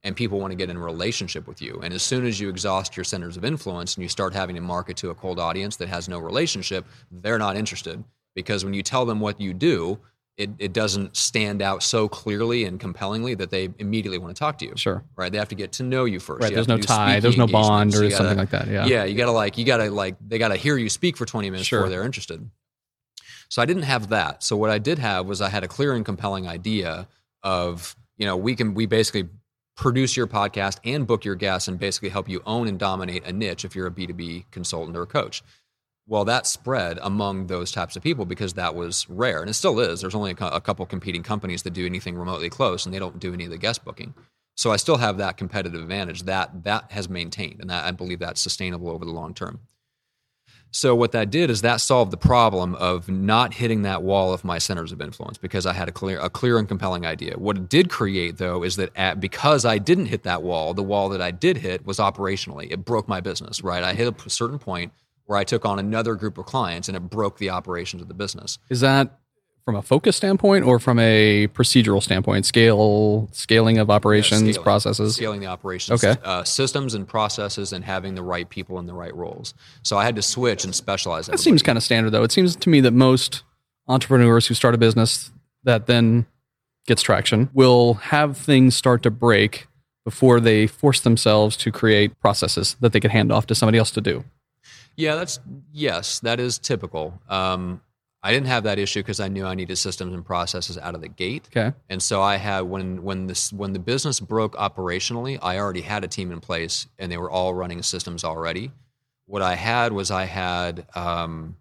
and people want to get in a relationship with you. And as soon as you exhaust your centers of influence and you start having to market to a cold audience that has no relationship, they're not interested. Because when you tell them what you do, it, it doesn't stand out so clearly and compellingly that they immediately want to talk to you. Sure. Right. They have to get to know you first. Right. You There's have no to do tie. There's speaking no bond engagements. or You gotta- something like that. Yeah. Yeah. You got to like, you got to like, they got to hear you speak for twenty minutes Sure. before they're interested. So I didn't have that. So what I did have was I had a clear and compelling idea of, you know, we can, we basically produce your podcast and book your guests and basically help you own and dominate a niche if you're a B two B consultant or a coach. Well, that spread among those types of people because that was rare, and it still is. There's only a, co- a couple competing companies that do anything remotely close, and they don't do any of the guest booking. So I still have that competitive advantage. That that has maintained, and that, I believe that's sustainable over the long term. So what that did is that solved the problem of not hitting that wall of my centers of influence because I had a clear, a clear and compelling idea. What it did create, though, is that at, because I didn't hit that wall, the wall that I did hit was operationally. It broke my business, right? I hit a certain point where I took on another group of clients and it broke the operations of the business. Is that from a focus standpoint or from a procedural standpoint? Scale, scaling of operations, Yeah, scaling, processes? Scaling the operations, Okay. uh, systems and processes, and having the right people in the right roles. So I had to switch and specialize. That seems kind of standard, though. It seems to me that most entrepreneurs who start a business that then gets traction will have things start to break before they force themselves to create processes that they could hand off to somebody else to do. Yeah, that's yes, that is typical. Um, I didn't have that issue because I knew I needed systems and processes out of the gate. Okay. And so I had when when this when the business broke operationally, I already had a team in place and they were all running systems already. What I had was I had um,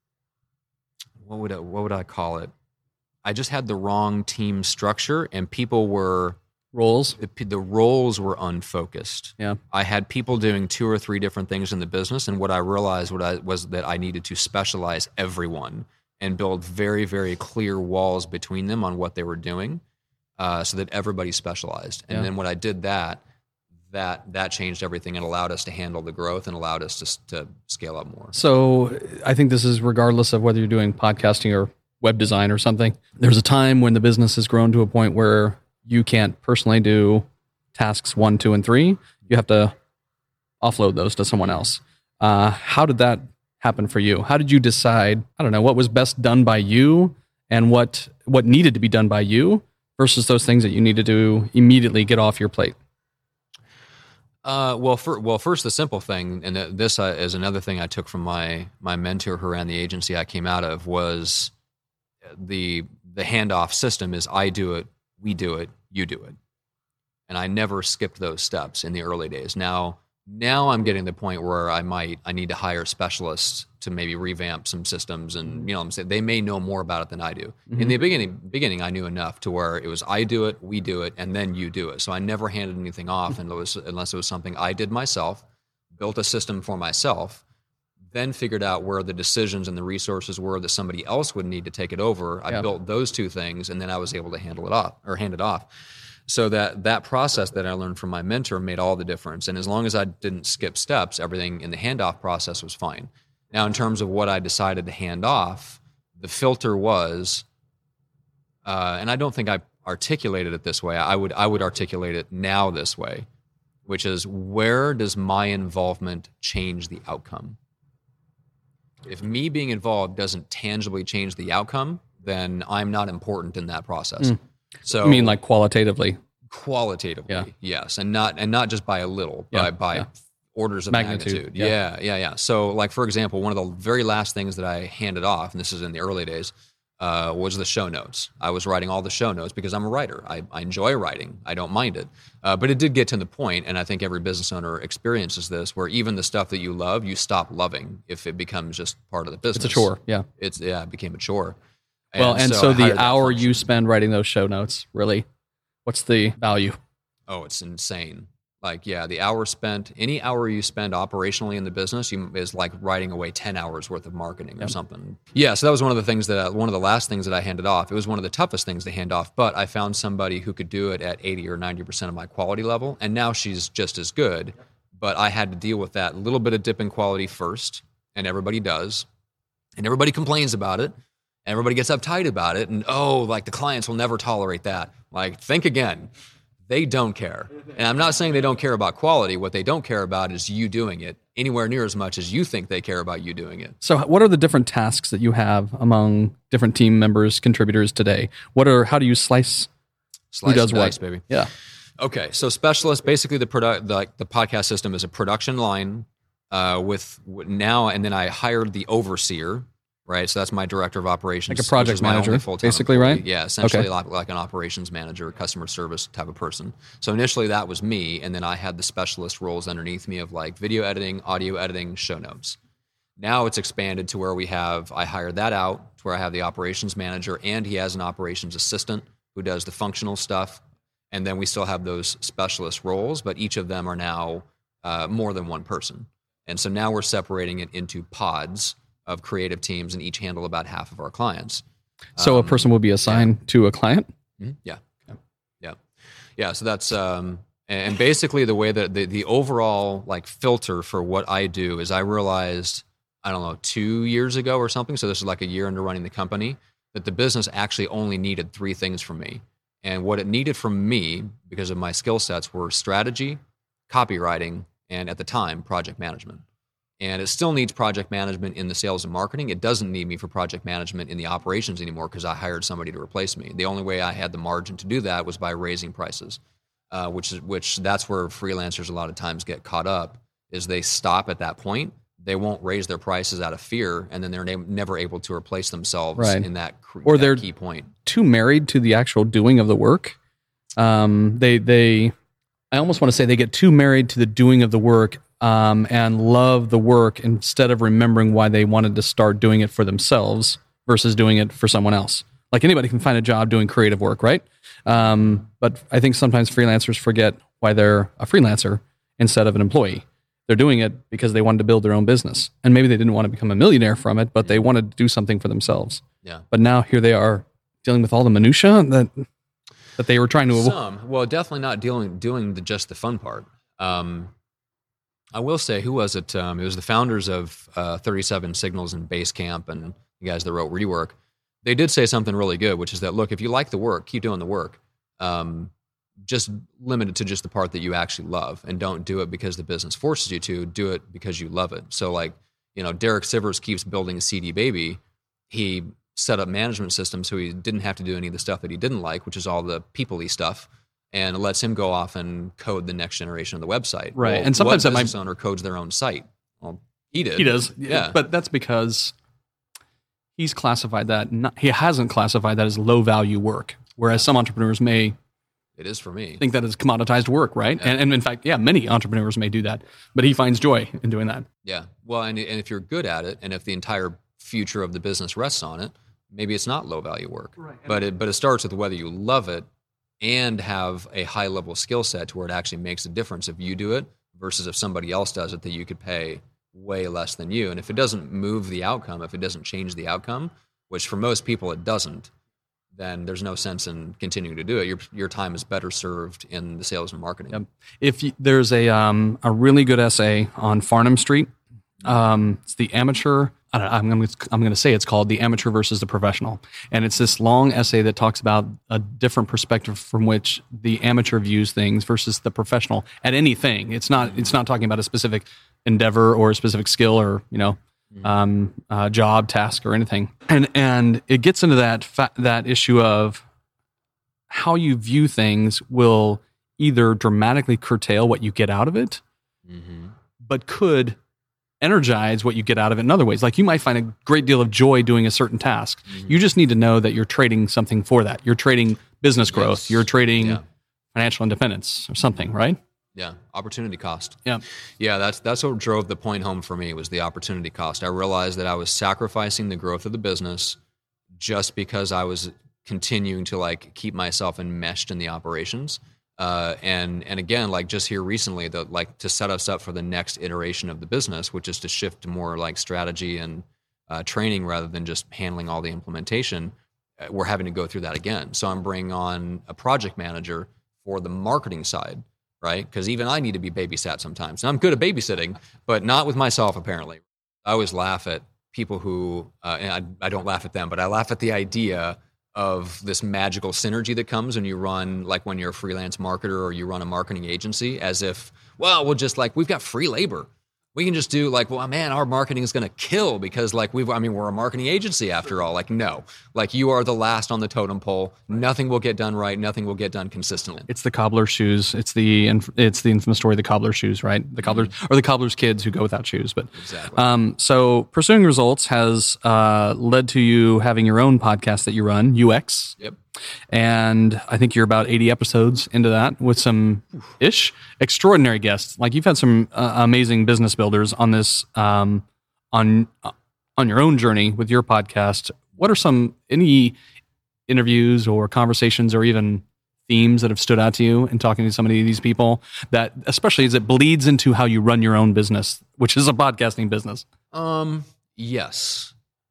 what would I, what would I call it? I just had the wrong team structure and people were Roles. the, the roles were unfocused. Yeah. I had people doing two or three different things in the business, and what I realized what I, was that I needed to specialize everyone and build very, very clear walls between them on what they were doing, uh, so that everybody specialized. And Yeah. then when I did that, that that changed everything and allowed us to handle the growth and allowed us to to scale up more. So I think this is regardless of whether you're doing podcasting or web design or something. There's a time when the business has grown to a point where you can't personally do tasks one, two, and three. You have to offload those to someone else. Uh, how did that happen for you? How did you decide, I don't know, what was best done by you and what what needed to be done by you versus those things that you needed to immediately get off your plate? Uh, well, for, well, first the simple thing, and th- this uh, is another thing I took from my my mentor who ran the agency I came out of, was the the handoff system is I do it, we do it, you do it. And I never skipped those steps in the early days. Now, now I'm getting to the point where I might, I need to hire specialists to maybe revamp some systems and, you know what I'm saying, they may know more about it than I do. Mm-hmm. In the beginning, beginning, I knew enough to where it was I do it, we do it, and then you do it. So I never handed anything off and it was, unless it was something I did myself, built a system for myself, then figured out where the decisions and the resources were that somebody else would need to take it over. I Yeah. built those two things, and then I was able to handle it off or hand it off. So that that process that I learned from my mentor made all the difference. And as long as I didn't skip steps, everything in the handoff process was fine. Now, in terms of what I decided to hand off, the filter was, uh, and I don't think I articulated it this way. I would I would articulate it now this way, which is, where does my involvement change the outcome? If me being involved doesn't tangibly change the outcome, then I'm not important in that process. Mm. So I mean, like qualitatively. qualitatively, Yeah. yes, and not and not just by a little, Yeah, by by yeah. orders of Magnitude, magnitude. yeah. Yeah. yeah, yeah, So, like for example, one of the very last things that I handed off, and this is in the early days, uh, was the show notes. I was writing all the show notes because I'm a writer. I, I enjoy writing. I don't mind it. Uh, but it did get to the point, and I think every business owner experiences this, where even the stuff that you love, you stop loving if it becomes just part of the business. It's a chore. Yeah. It's yeah, it became a chore. Well, and so, how the did that hour function? you spend writing those show notes, really, what's the value? Oh, it's insane. Like, yeah, the hour spent, any hour you spend operationally in the business you, is like writing away ten hours worth of marketing or Yep. something. Yeah, so that was one of the things that, I, one of the last things that I handed off. It was one of the toughest things to hand off, but I found somebody who could do it at eighty or ninety percent of my quality level, and now she's just as good, but I had to deal with that little bit of dip in quality first, and everybody does, and everybody complains about it, and everybody gets uptight about it, and oh, like the clients will never tolerate that. Like, think again. They don't care. And I'm not saying they don't care about quality. What they don't care about is you doing it anywhere near as much as you think they care about you doing it. So what are the different tasks that you have among different team members, contributors today? What are, how do you slice, Slice who does and what? dice, baby. Yeah. Okay, so specialist, basically the product, the, like the podcast system is a production line uh, with now, and then I hired the overseer, right? So that's my director of operations, Like a project which is my manager, only full-time basically, employee. right? Yeah, essentially Okay. like, like an operations manager, customer service type of person. So initially that was me, and then I had the specialist roles underneath me of like video editing, audio editing, show notes. Now it's expanded to where we have, I hired that out to where I have the operations manager, and he has an operations assistant who does the functional stuff. And then we still have those specialist roles, but each of them are now uh, more than one person. And so now we're separating it into pods of creative teams, and each handle about half of our clients. So Um, a person will be assigned to a client? Mhm. Yeah. Yeah. Yeah. So that's, um, and basically the way that the, the overall like filter for what I do is I realized, I don't know, two years ago or something. So this is like a year into running the company, that the business actually only needed three things from me. And what it needed from me, because of my skill sets, were strategy, copywriting, and at the time, project management. And it still needs project management in the sales and marketing. It doesn't need me for project management in the operations anymore because I hired somebody to replace me. The only way I had the margin to do that was by raising prices, uh, which is which that's where freelancers a lot of times get caught up, is they stop at that point. They won't raise their prices out of fear, and then they're ne- never able to replace themselves Right. in that, cr- Or that they're- key point. Too married to the actual doing of the work. Um, they, they, I almost want to say they get too married to the doing of the work um, and love the work instead of remembering why they wanted to start doing it for themselves versus doing it for someone else. Like anybody can find a job doing creative work, right? Um, but I think sometimes freelancers forget why they're a freelancer instead of an employee. They're doing it because they wanted to build their own business. And maybe they didn't want to become a millionaire from it, but they wanted to do something for themselves. Yeah. But now here they are dealing with all the minutia that that they were trying to avoid. Some, well, definitely not dealing doing the, just the fun part. Um, I will say, who was it? Um, it was the founders of uh, thirty-seven Signals and Basecamp, and the guys that wrote Rework. They did say something really good, which is that, look, if you like the work, keep doing the work. Um, just limit it to just the part that you actually love, and don't do it because the business forces you to. Do it because you love it. So, like, you know, Derek Sivers keeps building a C D Baby. He set up management systems so he didn't have to do any of the stuff that he didn't like, which is all the people-y stuff, and it lets him go off and code the next generation of the website. Right. Well, And sometimes what that might- business owner codes their own site? Well, he did. He does. Yeah. But that's because he's classified that, not, he hasn't classified that as low value work. Whereas some entrepreneurs may It is for me. think that is commoditized work, right? Yeah. And, and in fact, yeah, many entrepreneurs may do that, but he finds joy in doing that. Yeah. Well, and, and if you're good at it, and if the entire future of the business rests on it, maybe it's not low value work. Right. But it but it starts with whether you love it and have a high level skill set to where it actually makes a difference if you do it versus if somebody else does it that you could pay way less than you. And if it doesn't move the outcome, if it doesn't change the outcome, which for most people it doesn't, then there's no sense in continuing to do it. Your your time is better served in the sales and marketing. Yep. If you, there's a um, a really good essay on Farnham Street, um, it's the amateur. I don't know, I'm going to I'm going to say it's called The Amateur versus the Professional, and it's this long essay that talks about a different perspective from which the amateur views things versus the professional at anything. It's not it's not talking about a specific endeavor or a specific skill or you know um, uh, job, task, or anything. And and it gets into that fa- that issue of how you view things will either dramatically curtail what you get out of it, Mm-hmm. but could energize what you get out of it in other ways. Like you might find a great deal of joy doing a certain task. Mm-hmm. You just need to know that you're trading something for that. You're trading business growth. Yes. You're trading Yeah. financial independence or something, right? Yeah, opportunity cost. Yeah. Yeah, that's that's what drove the point home for me was the opportunity cost. I realized that I was sacrificing the growth of the business just because I was continuing to like keep myself enmeshed in the operations. Uh, and and again, like just here recently, the like to set us up for the next iteration of the business, which is to shift to more like strategy and uh, training rather than just handling all the implementation. uh, We're having to go through that again. So I'm bringing on a project manager for the marketing side, right? Because even I need to be babysat sometimes. And I'm good at babysitting, but not with myself, apparently. I always laugh at people who, uh, and I, I don't laugh at them, but I laugh at the idea of this magical synergy that comes when you run, like when you're a freelance marketer or you run a marketing agency, as if, well, we'll just like, we've got free labor. We can just do like, well, man, our marketing is going to kill because like we've, I mean, we're a marketing agency after all. Like, no, like you are the last on the totem pole. Nothing will get done right. Nothing will get done consistently. It's the cobbler's shoes. It's the inf- it's the infamous story of the cobbler's shoes, right? The cobbler's mm-hmm. or the cobbler's kids who go without shoes. But exactly. Um, so pursuing results has uh, led to you having your own podcast that you run, U X. Yep. And I think you're about eighty episodes into that with some ish extraordinary guests. Like you've had some uh, amazing business builders on this um, on uh, on your own journey with your podcast. What are some any interviews or conversations or even themes that have stood out to you in talking to some of these people that, especially as it bleeds into how you run your own business, which is a podcasting business? Um, yes.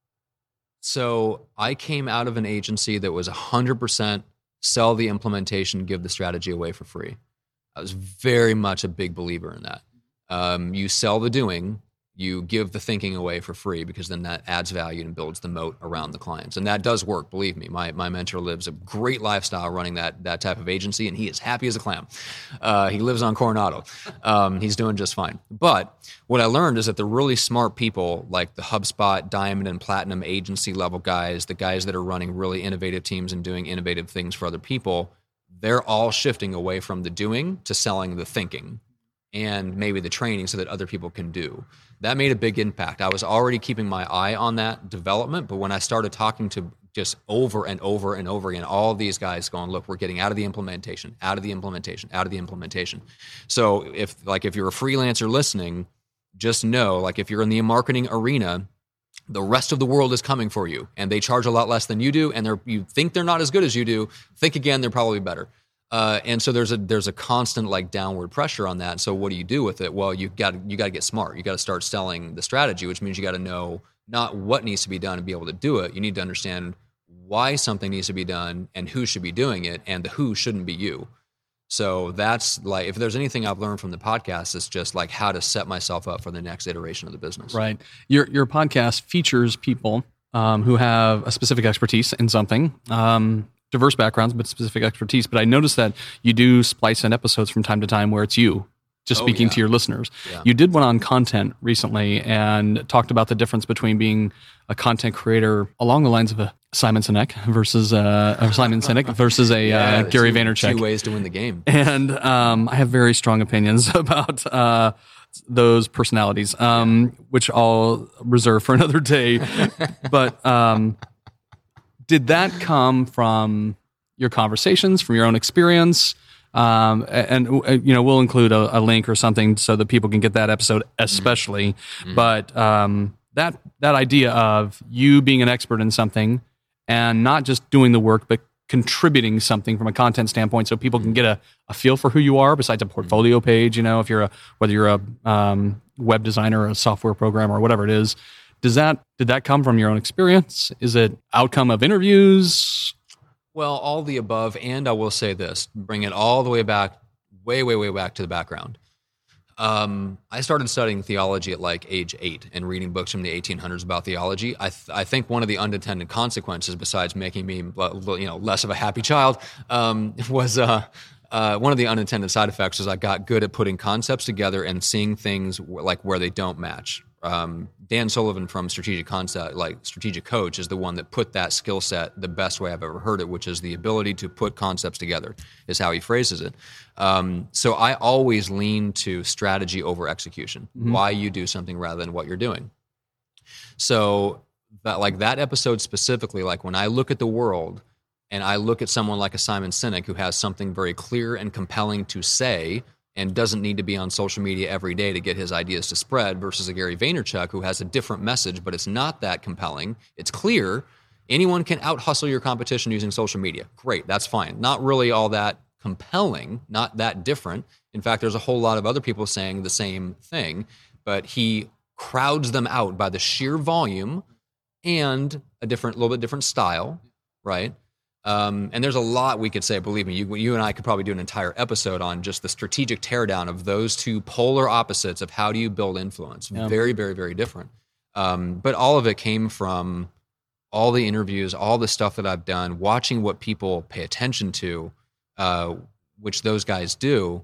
So I came out of an agency that was one hundred percent sell the implementation, give the strategy away for free. I was very much a big believer in that. Um, you sell the doing, you give the thinking away for free because then that adds value and builds the moat around the clients. And that does work, believe me. My my mentor lives a great lifestyle running that that type of agency, and he is happy as a clam. Uh, he lives on Coronado. Um, he's doing just fine. But what I learned is that the really smart people like the HubSpot, Diamond, and Platinum agency level guys, the guys that are running really innovative teams and doing innovative things for other people, they're all shifting away from the doing to selling the thinking and maybe the training so that other people can do. That made a big impact. I was already keeping my eye on that development, but when I started talking to just over and over and over again, all of these guys going, look, we're getting out of the implementation, out of the implementation, out of the implementation. So if like if you're a freelancer listening, just know, like if you're in the marketing arena, the rest of the world is coming for you and they charge a lot less than you do, and they're you think they're not as good as you do. Think again, they're probably better. Uh, and so there's a there's a constant like downward pressure on that. So what do you do with it? Well, you got you got to get smart. You got to start selling the strategy, which means you got to know not what needs to be done and be able to do it. You need to understand why something needs to be done and who should be doing it, and the who shouldn't be you. So that's like, if there's anything I've learned from the podcast, it's just like how to set myself up for the next iteration of the business. Right. Your your podcast features people um, who have a specific expertise in something. Um, diverse backgrounds, but specific expertise. But I noticed that you do splice in episodes from time to time where it's you just oh, speaking yeah. to your listeners. Yeah. You did one on content recently and talked about the difference between being a content creator along the lines of a Simon Sinek versus uh, a Simon Sinek versus a yeah, uh, Gary two, Vaynerchuk. Two ways to win the game. And um, I have very strong opinions about uh, those personalities, um, yeah. which I'll reserve for another day. But um, did that come from your conversations, from your own experience? Um, and, and, you know, we'll include a, a link or something so that people can get that episode especially. Mm-hmm. But um, that that idea of you being an expert in something and not just doing the work, but contributing something from a content standpoint so people can get a, a feel for who you are besides a portfolio page, you know, if you're a, whether you're a um, web designer or a software programmer or whatever it is. Does that, did that come from your own experience? Is it outcome of interviews? Well, all the above, and I will say this, bring it all the way back, way, way, way back to the background. Um, I started studying theology at like age eight and reading books from the eighteen hundreds about theology. I, th- I think one of the unintended consequences, besides making me, you know, less of a happy child, um, was uh, uh, one of the unintended side effects was I got good at putting concepts together and seeing things w- like where they don't match. Um, Dan Sullivan from Strategic Concept, like Strategic Coach, is the one that put that skill set the best way I've ever heard it, which is the ability to put concepts together, is how he phrases it. Um, so I always lean to strategy over execution, mm-hmm. why you do something rather than what you're doing. So that, like that episode specifically, like when I look at the world and I look at someone like a Simon Sinek who has something very clear and compelling to say and doesn't need to be on social media every day to get his ideas to spread, versus a Gary Vaynerchuk who has a different message, but it's not that compelling. It's clear. Anyone can out-hustle your competition using social media. Great, that's fine. Not really all that compelling, not that different. In fact, there's a whole lot of other people saying the same thing, but he crowds them out by the sheer volume and a different, little bit different style, right? Um, and there's a lot we could say. Believe me, you, you and I could probably do an entire episode on just the strategic teardown of those two polar opposites of how do you build influence. Yeah. Very, very, very different. Um, but all of it came from all the interviews, all the stuff that I've done, watching what people pay attention to, uh, which those guys do.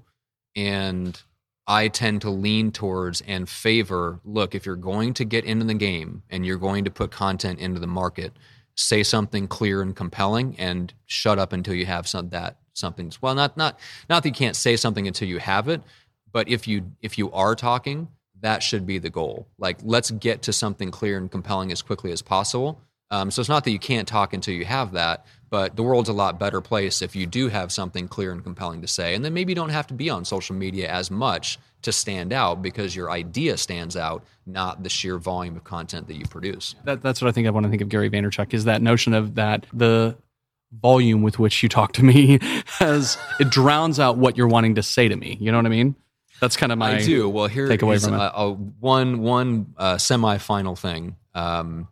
And I tend to lean towards and favor, look, if you're going to get into the game and you're going to put content into the market, say something clear and compelling and shut up until you have some that something. Well, not not not that you can't say something until you have it, but if you if you are talking, that should be the goal. Like, let's get to something clear and compelling as quickly as possible. Um, so it's not that you can't talk until you have that, but the world's a lot better place if you do have something clear and compelling to say. And then maybe you don't have to be on social media as much to stand out because your idea stands out, not the sheer volume of content that you produce. That, that's what I think of when I think of Gary Vaynerchuk, is that notion of that the volume with which you talk to me has, it drowns out what you're wanting to say to me. You know what I mean? That's kind of my I do. Well, here takeaway is from it. A, a one, one uh, semi-final thing. Um,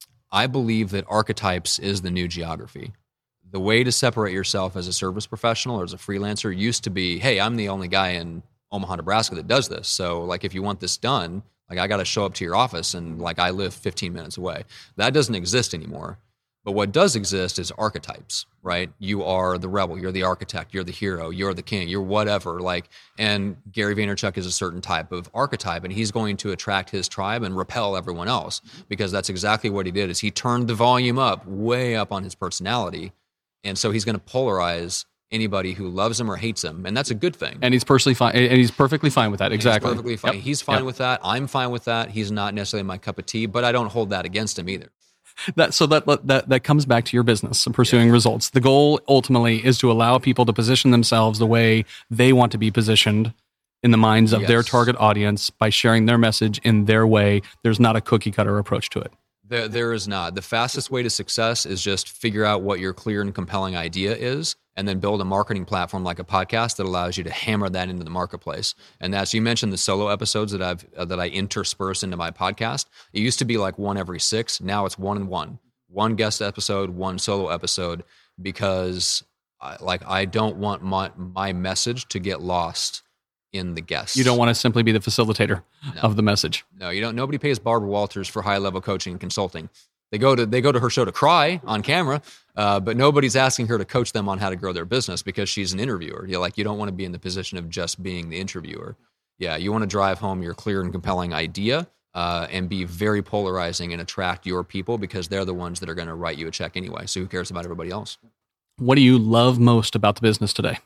I believe that archetypes is the new geography. The way to separate yourself as a service professional or as a freelancer used to be, hey, I'm the only guy in Omaha, Nebraska that does this. So like, if you want this done, like I got to show up to your office and like I live fifteen minutes away. That doesn't exist anymore. But what does exist is archetypes, right? You are the rebel, you're the architect, you're the hero, you're the king, you're whatever. Like, and Gary Vaynerchuk is a certain type of archetype, and he's going to attract his tribe and repel everyone else, because that's exactly what he did. Is he turned the volume up, way up on his personality, and so he's going to polarize anybody who loves him or hates him, and that's a good thing. And he's personally fine, and he's perfectly fine with that. Exactly, he's perfectly fine. Yep. He's fine Yep. with that. I'm fine with that. He's not necessarily my cup of tea, but I don't hold that against him either. That, so that, that that comes back to your business and pursuing yeah. results. The goal ultimately is to allow people to position themselves the way they want to be positioned in the minds of yes. their target audience by sharing their message in their way. There's not a cookie cutter approach to it. There, there is not. The fastest way to success is just figure out what your clear and compelling idea is, and then build a marketing platform like a podcast that allows you to hammer that into the marketplace. And that's, you mentioned the solo episodes that I've uh, that I intersperse into my podcast. It used to be like one every six. Now it's one and one. One guest episode, one solo episode, because I, like I don't want my my message to get lost in the guests. You don't want to simply be the facilitator no. of the message. No, you don't. Nobody pays Barbara Walters for high level coaching and consulting. They go to they go to her show to cry on camera, uh, but nobody's asking her to coach them on how to grow their business because she's an interviewer. You're like, you don't want to be in the position of just being the interviewer. Yeah, you want to drive home your clear and compelling idea uh, and be very polarizing and attract your people, because they're the ones that are going to write you a check anyway. So who cares about everybody else? What do you love most about the business today?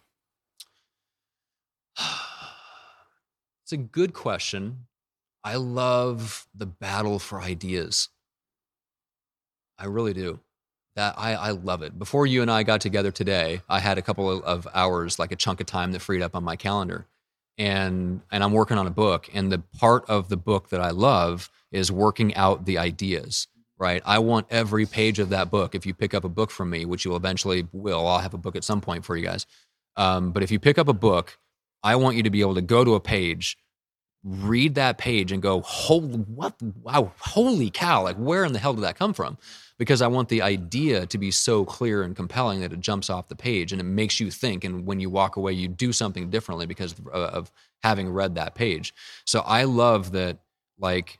It's a good question. I love the battle for ideas. I really do. That I, I love it. Before you and I got together today, I had a couple of, of hours, like a chunk of time that freed up on my calendar. And and I'm working on a book. And the part of the book that I love is working out the ideas, right? I want every page of that book. If you pick up a book from me, which you eventually will, I'll have a book at some point for you guys. Um, but if you pick up a book, I want you to be able to go to a page, read that page and go, holy, what, wow, holy cow, like where in the hell did that come from? Because I want the idea to be so clear and compelling that it jumps off the page and it makes you think. And when you walk away, you do something differently because of, of having read that page. So I love that, like,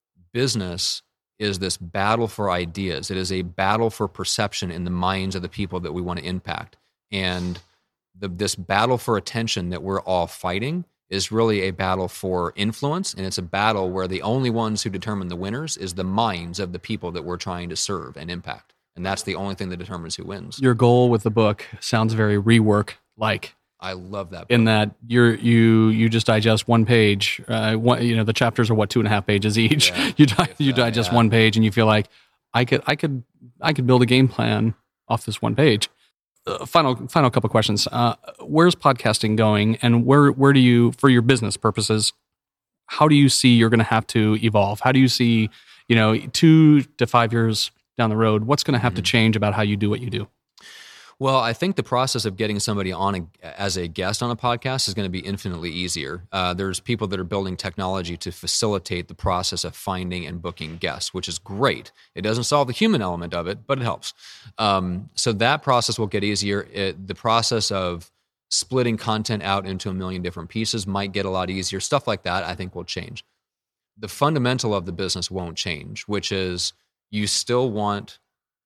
business is this battle for ideas. It is a battle for perception in the minds of the people that we want to impact. And the, this battle for attention that we're all fighting is really a battle for influence, and it's a battle where the only ones who determine the winners is the minds of the people that we're trying to serve and impact. And that's the only thing that determines who wins. Your goal with the book sounds very rework-like. I love that book. In that you're you you just digest one page. Uh, one, you know, the chapters are what, two and a half pages each. Yeah, you di- you uh, digest yeah. one page, and you feel like I could I could I could build a game plan off this one page. Uh, final final couple questions. Uh, where's podcasting going, and where where do you, for your business purposes, how do you see you're going to have to evolve? How do you see, you know, two to five years down the road, what's going to have mm-hmm. to change about how you do what you do? Well, I think the process of getting somebody on a, as a guest on a podcast is going to be infinitely easier. Uh, there's people that are building technology to facilitate the process of finding and booking guests, which is great. It doesn't solve the human element of it, but it helps. Um, so that process will get easier. It, the process of splitting content out into a million different pieces might get a lot easier. Stuff like that, I think, will change. The fundamental of the business won't change, which is you still want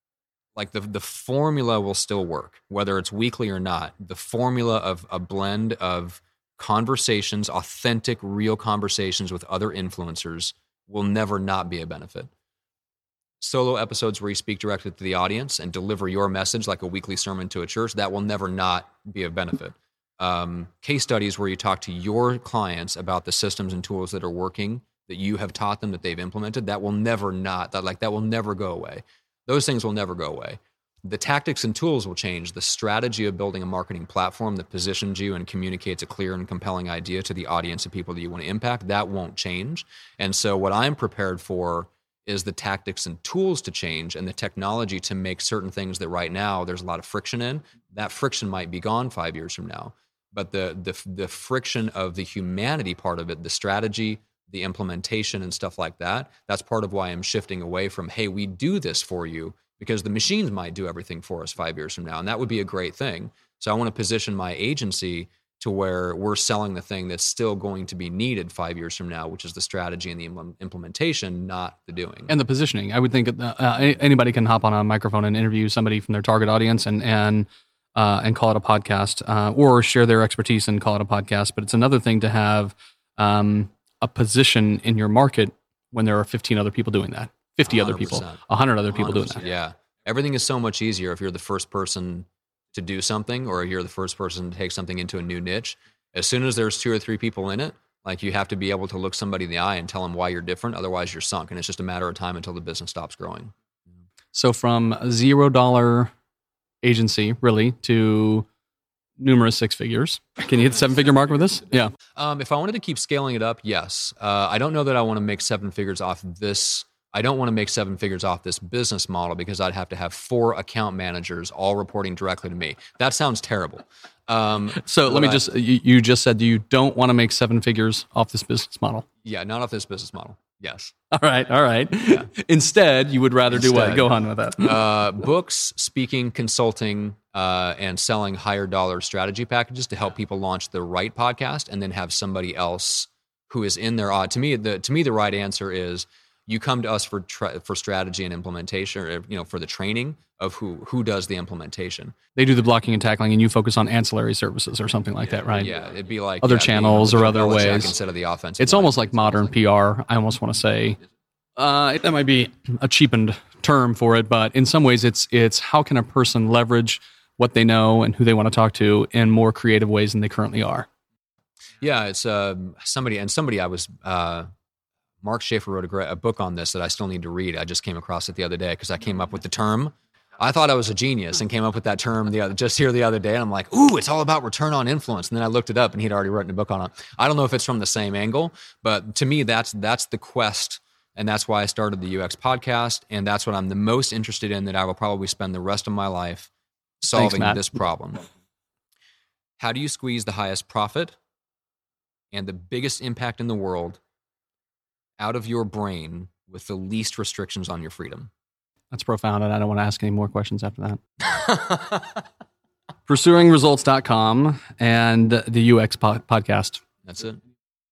like the the formula will still work, whether it's weekly or not. The formula of a blend of conversations, authentic, real conversations with other influencers will never not be a benefit. Solo episodes where you speak directly to the audience and deliver your message like a weekly sermon to a church, that will never not be a benefit. Um, case studies where you talk to your clients about the systems and tools that are working, that you have taught them, that they've implemented, that will never not, that like that will never go away. Those things will never go away. The tactics and tools will change. The strategy of building a marketing platform that positions you and communicates a clear and compelling idea to the audience of people that you want to impact, that won't change. And so what I'm prepared for is the tactics and tools to change and the technology to make certain things that right now there's a lot of friction in. That friction might be gone five years from now. But the the the friction of the humanity part of it, the strategy, the implementation and stuff like that, that's part of why I'm shifting away from, hey, we do this for you, because the machines might do everything for us five years from now. And that would be a great thing. So I want to position my agency to where we're selling the thing that's still going to be needed five years from now, which is the strategy and the implementation, not the doing. And the positioning. I would think uh, anybody can hop on a microphone and interview somebody from their target audience and and uh, and call it a podcast, uh, or share their expertise and call it a podcast. But it's another thing to have um, a position in your market when there are fifteen other people doing that, fifty one hundred other people, one hundred other people doing that. Yeah. Everything is so much easier if you're the first person to do something, or you're the first person to take something into a new niche. As soon as there's two or three people in it, like you have to be able to look somebody in the eye and tell them why you're different. Otherwise you're sunk. And it's just a matter of time until the business stops growing. So from a zero dollar agency really to numerous six figures. Can you hit the seven figure mark with this? Yeah. Um, if I wanted to keep scaling it up, yes. Uh, I don't know that I want to make seven figures off this. I don't want to make seven figures off this business model, because I'd have to have four account managers all reporting directly to me. That sounds terrible. Um, so let me I, just, you, you just said you don't want to make seven figures off this business model. Yeah, not off this business model. Yes. All right. All right. Yeah. Instead, you would rather Instead, do what? Go on with that. uh, books, speaking, consulting, uh, and selling higher dollar strategy packages to help people launch the right podcast, and then have somebody else who is in their odd. To me, the to me the right answer is you come to us for tra- for strategy and implementation, or, you know, for the training of who who does the implementation. They do the blocking and tackling, and you focus on ancillary services or something like yeah, that, right? Yeah, it'd be like other yeah, channels or other ways instead of the offense. It's almost like modern P R. I almost want to say uh, that might be a cheapened term for it, but in some ways, it's it's how can a person leverage what they know and who they want to talk to in more creative ways than they currently are. Yeah, it's uh, somebody and somebody I was. Uh, Mark Schaefer wrote a, great, a book on this that I still need to read. I just came across it the other day because I came up with the term. I thought I was a genius and came up with that term the other, just here the other day. And I'm like, ooh, it's all about return on influence. And then I looked it up and he'd already written a book on it. I don't know if it's from the same angle, but to me, that's that's the quest. And that's why I started the U X podcast. And that's what I'm the most interested in, that I will probably spend the rest of my life solving Thanks, this problem. How do you squeeze the highest profit and the biggest impact in the world out of your brain with the least restrictions on your freedom? That's profound, and I don't want to ask any more questions after that. pursuing results dot com and the U X po- podcast. That's it.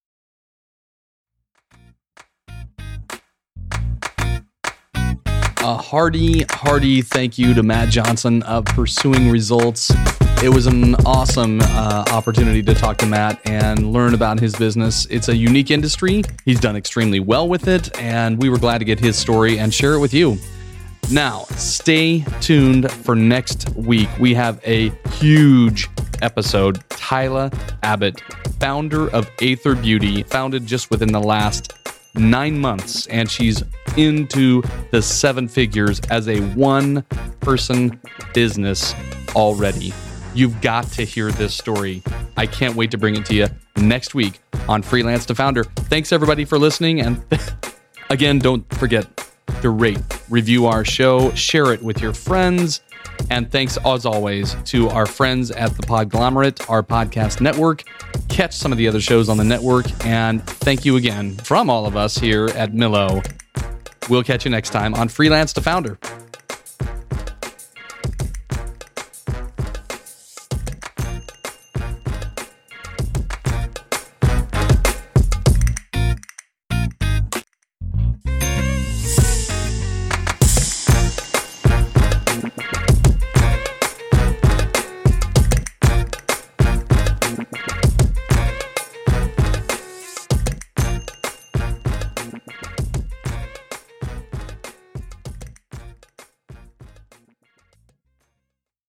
A hearty, hearty thank you to Matt Johnson of Pursuing Results. It was an awesome uh, opportunity to talk to Matt and learn about his business. It's a unique industry. He's done extremely well with it, and we were glad to get his story and share it with you. Now, stay tuned for next week. We have a huge episode. Tyla Abbott, founder of Aether Beauty, founded just within the last nine months, and she's into the seven figures as a one-person business already. You've got to hear this story. I can't wait to bring it to you next week on Freelance to Founder. Thanks, everybody, for listening. And again, don't forget to rate, review our show, share it with your friends. And thanks, as always, to our friends at the Podglomerate, our podcast network. Catch some of the other shows on the network. And thank you again from all of us here at Millo. We'll catch you next time on Freelance to Founder.